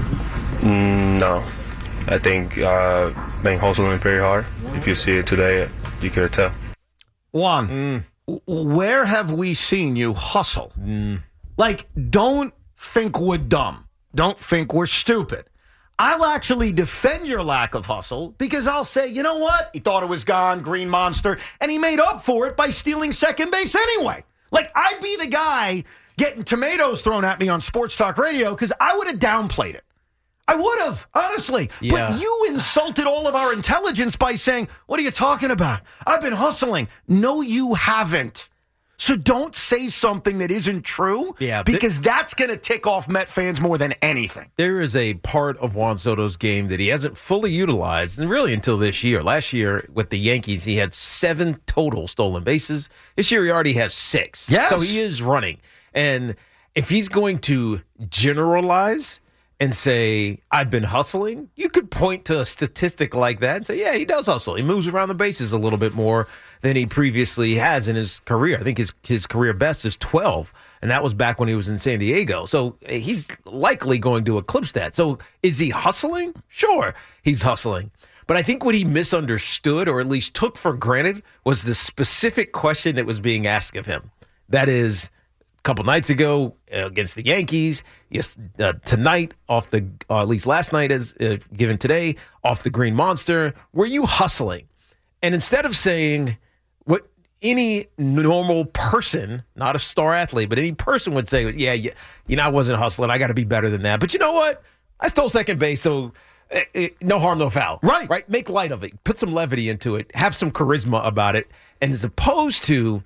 Speaker 9: Mm, no. I think uh, been hustling very hard. If you see it today, you could tell.
Speaker 17: Juan, mm. where have we seen you hustle? Mm. Like, don't think we're dumb. Don't think we're stupid. I'll actually defend your lack of hustle because I'll say, you know what? He thought it was gone, Green Monster, and he made up for it by stealing second base anyway. Like, I'd be the guy getting tomatoes thrown at me on Sports Talk Radio because I would have downplayed it. I would have, honestly.
Speaker 11: Yeah.
Speaker 17: But you insulted all of our intelligence by saying, what are you talking about? I've been hustling. No, you haven't. So don't say something that isn't true
Speaker 11: yeah,
Speaker 17: because
Speaker 11: th-
Speaker 17: that's going to tick off Met fans more than anything.
Speaker 11: There is a part of Juan Soto's game that he hasn't fully utilized, and really until this year. Last year with the Yankees, he had seven total stolen bases. This year he already has six.
Speaker 17: Yes.
Speaker 11: So he is running. And if he's going to generalize and say, I've been hustling, you could point to a statistic like that and say, yeah, he does hustle. He moves around the bases a little bit more than he previously has in his career. I think his, his career best is twelve, and that was back when he was in San Diego. So he's likely going to eclipse that. So is he hustling? Sure, he's hustling. But I think what he misunderstood, or at least took for granted, was the specific question that was being asked of him. That is, a couple nights ago uh, against the Yankees, yes, uh, tonight off the, uh, at least last night, as uh, given today, off the Green Monster, were you hustling? And instead of saying what any normal person, not a star athlete, but any person would say, yeah, yeah you know, I wasn't hustling. I got to be better than that. But you know what? I stole second base, so uh, uh, no harm, no foul. Right. Right? Make light of it. Put some levity into it. Have some charisma about it. And as opposed to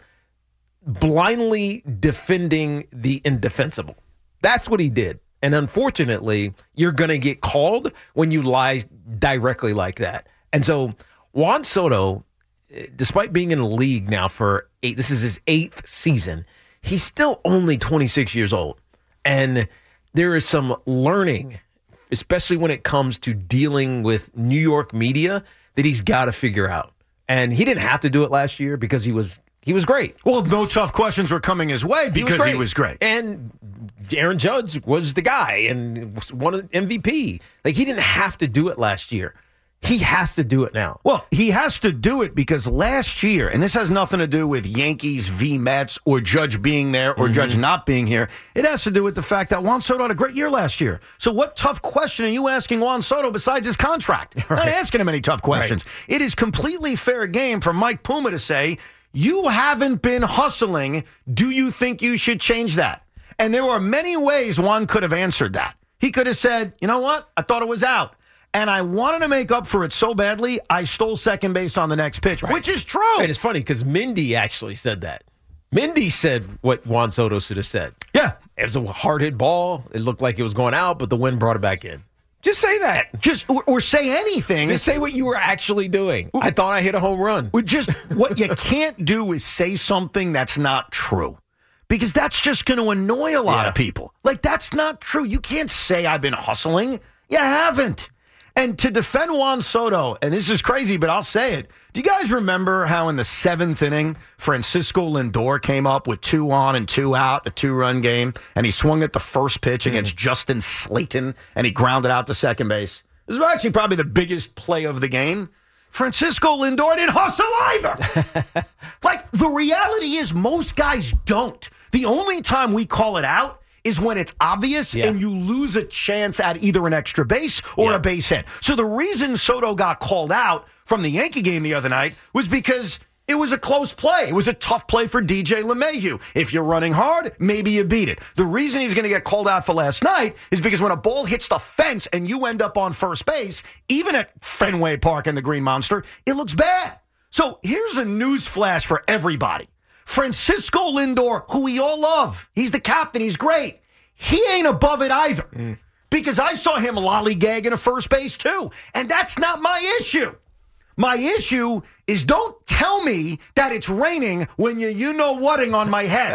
Speaker 11: blindly defending the indefensible. That's what he did. And unfortunately, you're going to get called when you lie directly like that. And so Juan Soto, despite being in the league now for eight, this is his eighth season, he's still only twenty-six years old. And there is some learning, especially when it comes to dealing with New York media, that he's got to figure out. And he didn't have to do it last year because he was He was great.
Speaker 17: Well, no tough questions were coming his way because he was great. He was great.
Speaker 11: And Aaron Judge was the guy and won an M V P. Like, he didn't have to do it last year. He has to do it now.
Speaker 17: Well, he has to do it because last year, and this has nothing to do with Yankees v. Mets or Judge being there or mm-hmm. Judge not being here. It has to do with the fact that Juan Soto had a great year last year. So what tough question are you asking Juan Soto besides his contract? Right. Not asking him any tough questions. Right. It is completely fair game for Mike Puma to say, you haven't been hustling. Do you think you should change that? And there were many ways Juan could have answered that. He could have said, you know what? I thought it was out. And I wanted to make up for it so badly, I stole second base on the next pitch, right. Which is true.
Speaker 11: And it's funny because Mindy actually said that. Mindy said what Juan Soto should have said.
Speaker 17: Yeah.
Speaker 11: It was a hard hit ball. It looked like it was going out, but the wind brought it back in. Just say that.
Speaker 17: Just or, or say anything.
Speaker 11: Just say what you were actually doing. I thought I hit a home run.
Speaker 17: Just what you can't do is say something that's not true. Because that's just going to annoy a lot yeah. of people. Like, that's not true. You can't say I've been hustling. You haven't. And to defend Juan Soto, and this is crazy, but I'll say it. Do you guys remember how in the seventh inning, Francisco Lindor came up with two on and two out, a two-run game, and he swung at the first pitch mm-hmm. against Justin Slayton, and he grounded out to second base? This was actually probably the biggest play of the game. Francisco Lindor didn't hustle either. Like, the reality is most guys don't. The only time we call it out is when it's obvious yeah. and you lose a chance at either an extra base or yeah. a base hit. So the reason Soto got called out from the Yankee game the other night was because it was a close play. It was a tough play for D J LeMahieu. If you're running hard, maybe you beat it. The reason he's going to get called out for last night is because when a ball hits the fence and you end up on first base, even at Fenway Park and the Green Monster, it looks bad. So here's a news flash for everybody. Francisco Lindor, who we all love, he's the captain, he's great. He ain't above it either. Mm. Because I saw him lollygag in a first base too. And that's not my issue. My issue is don't tell me that it's raining when you you know whatting on my head.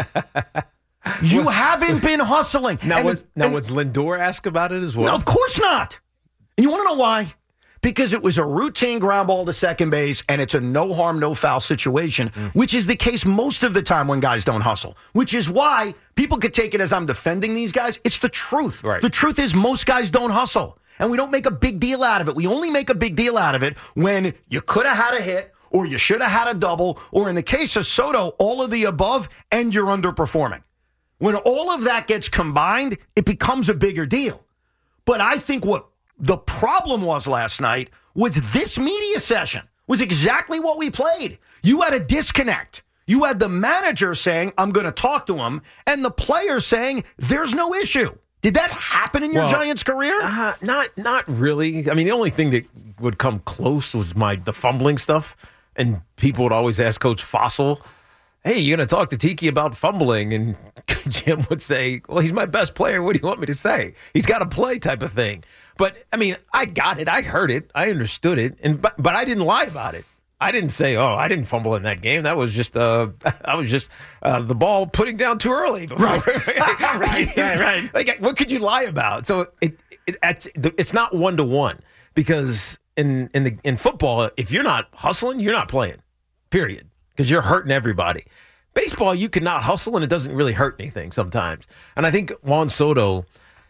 Speaker 17: You haven't been hustling.
Speaker 11: Now,
Speaker 17: and,
Speaker 11: was, now
Speaker 17: and,
Speaker 11: was Lindor asked about it as well?
Speaker 17: No, of course not. And you want to know why? Because it was a routine ground ball to second base, and it's a no harm, no foul situation, mm. which is the case most of the time when guys don't hustle, which is why people could take it as I'm defending these guys. It's the truth.
Speaker 11: Right.
Speaker 17: The truth is most guys don't hustle, and we don't make a big deal out of it. We only make a big deal out of it when you could have had a hit, or you should have had a double, or in the case of Soto, all of the above, and you're underperforming. When all of that gets combined, it becomes a bigger deal. But I think what the problem was last night was this media session was exactly what we played. You had a disconnect. You had the manager saying, I'm going to talk to him, and the player saying, there's no issue. Did that happen in your
Speaker 11: well,
Speaker 17: Giants career?
Speaker 11: Uh, not not really. I mean, the only thing that would come close was my the fumbling stuff, and people would always ask Coach Fossil, hey, you're going to talk to Tiki about fumbling? And Jim would say, well, he's my best player. What do you want me to say? He's got to play type of thing. But, I mean, I got it. I heard it. I understood it. and But, but I didn't lie about it. I didn't say, oh, I didn't fumble in that game. That was just, uh, I was just uh, the ball putting down too early. Right, right, right, right. Like, what could you lie about? So it, it it's, it's not one to one because in in the in football, if you're not hustling, you're not playing. Period. Because you're hurting everybody. Baseball, you cannot hustle, and it doesn't really hurt anything sometimes. And I think Juan Soto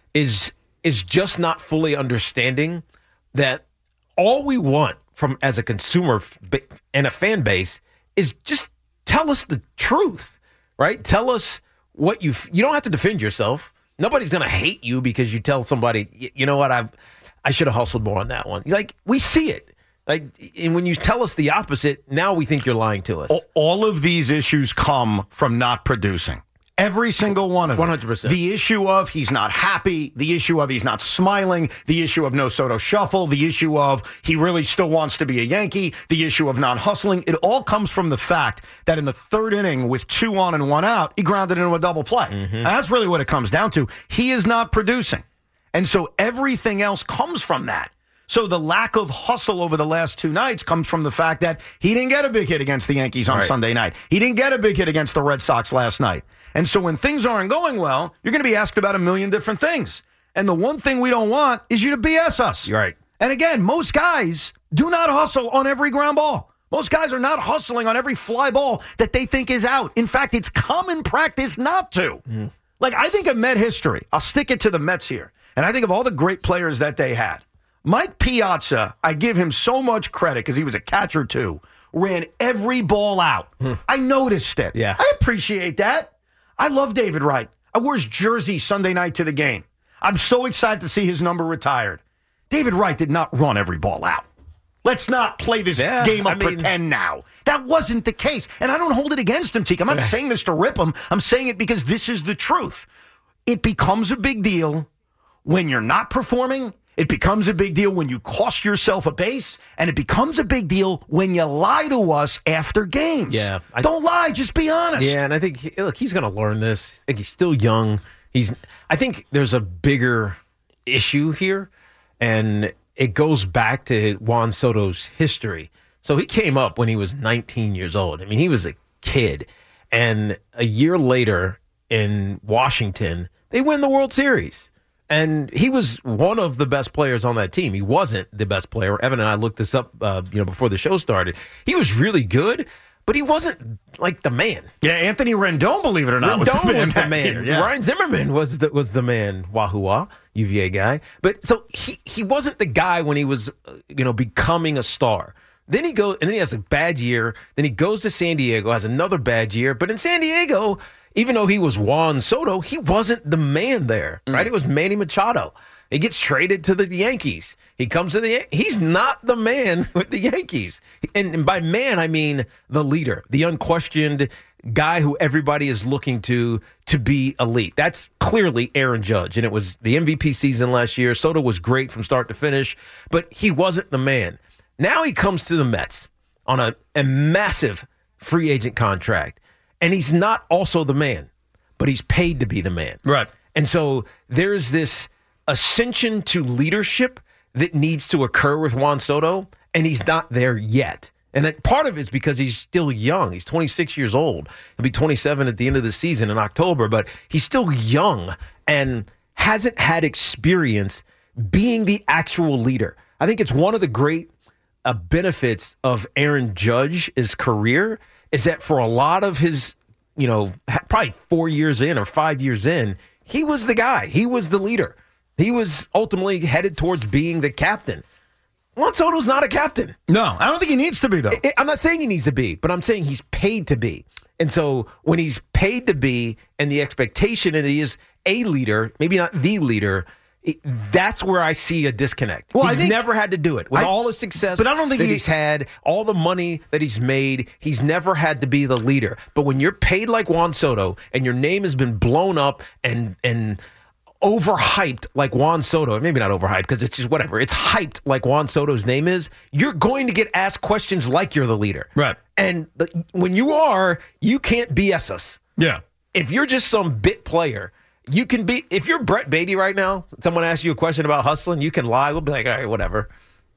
Speaker 11: is is just not fully understanding that all we want from as a consumer and a fan base is just tell us the truth, right? Tell us what you you don't have to defend yourself. Nobody's going to hate you because you tell somebody, you know what, I I should have hustled more on that one. Like, we see it. Like, and when you tell us the opposite, now we think you're lying to us.
Speaker 17: All of these issues come from not producing. Every single one of them.
Speaker 11: one hundred percent.
Speaker 17: The issue of he's not happy, the issue of he's not smiling, the issue of no Soto shuffle, the issue of he really still wants to be a Yankee, the issue of not hustling. It all comes from the fact that in the third inning with two on and one out, he grounded into a double play. Mm-hmm. And that's really what it comes down to. He is not producing. And so everything else comes from that. So the lack of hustle over the last two nights comes from the fact that he didn't get a big hit against the Yankees on
Speaker 11: right.
Speaker 17: Sunday night. He didn't get a big hit against the Red Sox last night. And so when things aren't going well, you're going to be asked about a million different things. And the one thing we don't want is you to B S us.
Speaker 11: You're right.
Speaker 17: And again, most guys do not hustle on every ground ball. Most guys are not hustling on every fly ball that they think is out. In fact, it's common practice not to. Mm. Like, I think of Met history. I'll stick it to the Mets here. And I think of all the great players that they had. Mike Piazza, I give him so much credit because he was a catcher too, ran every ball out. Hmm. I noticed it.
Speaker 11: Yeah.
Speaker 17: I appreciate that. I love David Wright. I wore his jersey Sunday night to the game. I'm so excited to see his number retired. David Wright did not run every ball out. Let's not play this
Speaker 11: yeah,
Speaker 17: game of
Speaker 11: I mean,
Speaker 17: pretend now. That wasn't the case. And I don't hold it against him, Teak. I'm not saying this to rip him. I'm saying it because this is the truth. It becomes a big deal when you're not performing. It becomes a big deal when you cost yourself a base, and it becomes a big deal when you lie to us after games.
Speaker 11: Yeah, I,
Speaker 17: don't lie, just be honest.
Speaker 11: Yeah, and I think he, look, he's going to learn this. I think he's still young. He's. I think there's a bigger issue here, and it goes back to Juan Soto's history. So he came up when he was nineteen years old. I mean, he was a kid, and a year later in Washington, they win the World Series. And he was one of the best players on that team. He wasn't the best player. Evan and I looked this up, uh, you know, before the show started. He was really good, but he wasn't like the man.
Speaker 17: Yeah, Anthony Rendon, believe it or not,
Speaker 11: Rendon
Speaker 17: was the man.
Speaker 11: Was the man.
Speaker 17: Year, yeah.
Speaker 11: Ryan Zimmerman was the, was the man. Wahoo, U V A guy. But so he he wasn't the guy when he was, uh, you know, becoming a star. Then he goes, and then he has a bad year. Then he goes to San Diego, has another bad year. But in San Diego, even though he was Juan Soto, he wasn't the man there, right? Mm. It was Manny Machado. He gets traded to the Yankees. He comes to the he's not the man with the Yankees. And, and by man, I mean the leader, the unquestioned guy who everybody is looking to to be elite. That's clearly Aaron Judge. And it was the M V P season last year. Soto was great from start to finish, but he wasn't the man. Now he comes to the Mets on a, a massive free agent contract. And he's not also the man, but he's paid to be the man.
Speaker 17: Right.
Speaker 11: And so there's this ascension to leadership that needs to occur with Juan Soto, and he's not there yet. And that part of it's because he's still young. He's twenty-six years old. He'll be twenty-seven at the end of the season in October, but he's still young and hasn't had experience being the actual leader. I think it's one of the great uh, benefits of Aaron Judge's career is that for a lot of his, you know, probably four years in or five years in, he was the guy. He was the leader. He was ultimately headed towards being the captain. Juan Soto's not a captain.
Speaker 17: No, I don't think he needs to be, though.
Speaker 11: I, I'm not saying he needs to be, but I'm saying he's paid to be. And so when he's paid to be and the expectation that he is a leader, maybe not the leader, it, that's where I see a disconnect.
Speaker 17: Well,
Speaker 11: he's
Speaker 17: I think,
Speaker 11: never had to do it. With
Speaker 17: I,
Speaker 11: all the success
Speaker 17: but I don't think
Speaker 11: that
Speaker 17: he,
Speaker 11: he's had, all the money that he's made, he's never had to be the leader. But when you're paid like Juan Soto and your name has been blown up and and overhyped like Juan Soto, maybe not overhyped because it's just whatever, it's hyped like Juan Soto's name is, you're going to get asked questions like you're the leader.
Speaker 17: Right.
Speaker 11: And the, when you are, you can't B S us.
Speaker 17: Yeah.
Speaker 11: If you're just some bit player, you can be, if you're Brett Beatty right now, someone asks you a question about hustling, you can lie. We'll be like, all right, whatever.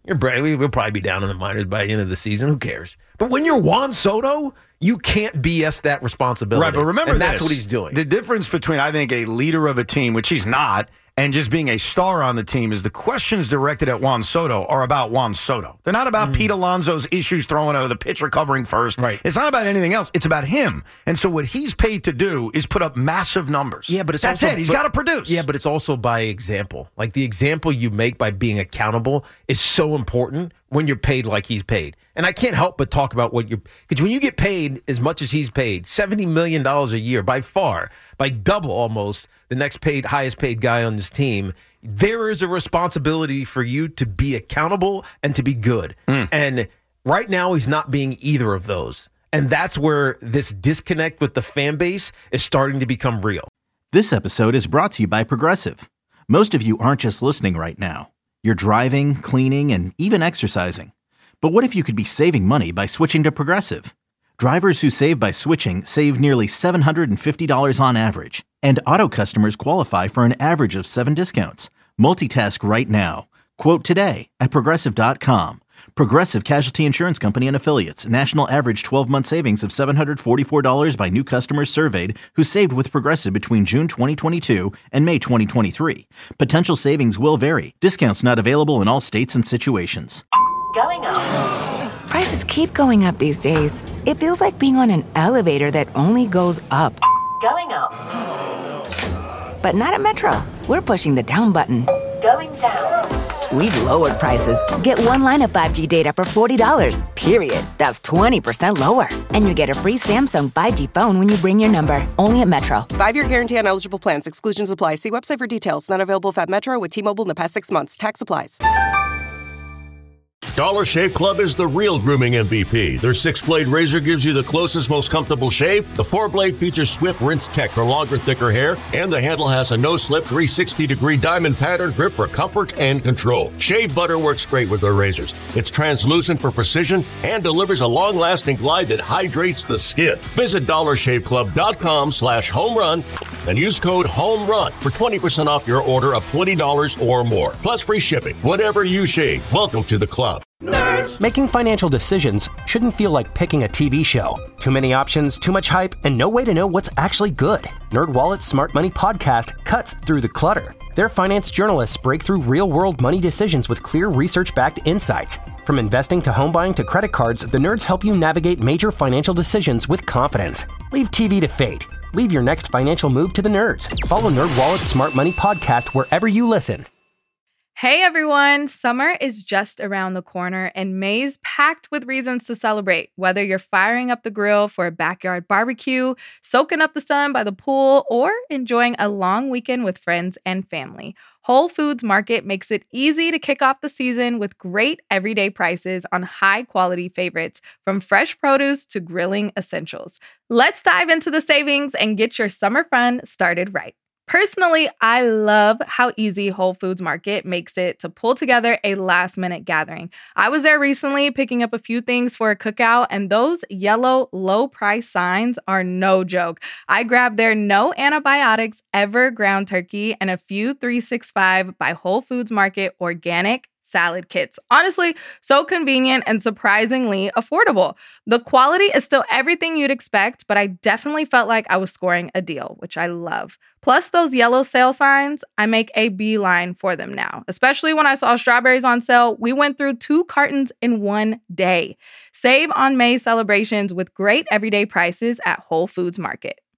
Speaker 11: You're brand, we- we'll probably be down in the minors by the end of the season. Who cares? But when you're Juan Soto, you can't B S that responsibility.
Speaker 17: Right, but remember
Speaker 11: and
Speaker 17: this.
Speaker 11: that's what he's doing.
Speaker 17: The difference between, I think, a leader of a team, which he's not, and just being a star on the team is the questions directed at Juan Soto are about Juan Soto. They're not about mm. Pete Alonso's issues throwing out of the pitcher covering first.
Speaker 11: Right.
Speaker 17: It's not about anything else. It's about him. And so what he's paid to do is put up massive numbers.
Speaker 11: Yeah, but it's
Speaker 17: That's
Speaker 11: also,
Speaker 17: it. He's
Speaker 11: but-
Speaker 17: got to produce.
Speaker 11: Yeah, but it's also by example. Like the example you make by being accountable is so important when you're paid like he's paid. And I can't help but talk about what you're, because when you get paid as much as he's paid, seventy million dollars a year, by far, by double almost the next paid, highest paid guy on this team, there is a responsibility for you to be accountable and to be good. Mm. And right now he's not being either of those. And that's where this disconnect with the fan base is starting to become real.
Speaker 1: This episode is brought to you by Progressive. Most of you aren't just listening right now. You're driving, cleaning, and even exercising. But what if you could be saving money by switching to Progressive? Drivers who save by switching save nearly seven hundred fifty dollars on average. And auto customers qualify for an average of seven discounts. Multitask right now. Quote today at Progressive dot com. Progressive Casualty Insurance Company and Affiliates. National average twelve-month savings of seven hundred forty-four dollars by new customers surveyed who saved with Progressive between June twenty twenty-two and May twenty twenty-three. Potential savings will vary. Discounts not available in all states and situations.
Speaker 2: Going up.
Speaker 3: Prices keep going up these days. It feels like being on an elevator that only goes up.
Speaker 2: Going up.
Speaker 3: But not at Metro. We're pushing the down button.
Speaker 2: Going down.
Speaker 3: We've lowered prices. Get one line of five G data for forty dollars, period. That's twenty percent lower. And you get a free Samsung five G phone when you bring your number. Only at Metro.
Speaker 4: Five-year guarantee on eligible plans. Exclusions apply. See website for details. Not available if at Metro with T-Mobile in the past six months. Tax applies.
Speaker 5: Dollar Shave Club is the real grooming M V P. Their six-blade razor gives you the closest, most comfortable shave. The four-blade features Swift Rinse Tech for longer, thicker hair. And the handle has a no-slip three hundred sixty degree diamond pattern grip for comfort and control. Shave butter works great with their razors. It's translucent for precision and delivers a long-lasting glide that hydrates the skin. Visit dollar shave club dot com slash home run and use code HOMERUN for twenty percent off your order of twenty dollars or more. Plus free shipping. Whatever you shave, welcome to the club.
Speaker 6: Nerds. Making financial decisions shouldn't feel like picking a T V show. Too many options, too much hype, and no way to know what's actually good. NerdWallet's Smart Money Podcast cuts through the clutter. Their finance journalists break through real-world money decisions with clear research-backed insights. From investing to home buying to credit cards, the nerds help you navigate major financial decisions with confidence. Leave T V to fate. Leave your next financial move to the nerds. Follow NerdWallet's Smart Money Podcast wherever you listen.
Speaker 8: Hey everyone, summer is just around the corner and May's packed with reasons to celebrate. Whether you're firing up the grill for a backyard barbecue, soaking up the sun by the pool, or enjoying a long weekend with friends and family, Whole Foods Market makes it easy to kick off the season with great everyday prices on high-quality favorites, from fresh produce to grilling essentials. Let's dive into the savings and get your summer fun started right. Personally, I love how easy Whole Foods Market makes it to pull together a last-minute gathering. I was there recently picking up a few things for a cookout, and those yellow low-price signs are no joke. I grabbed their no antibiotics ever ground turkey and a few three sixty-five by Whole Foods Market organic salad kits. Honestly, so convenient and surprisingly affordable. The quality is still everything you'd expect, but I definitely felt like I was scoring a deal, which I love. Plus those yellow sale signs, I make a beeline for them now. Especially when I saw strawberries on sale, we went through two cartons in one day. Save on May celebrations with great everyday prices at Whole Foods Market.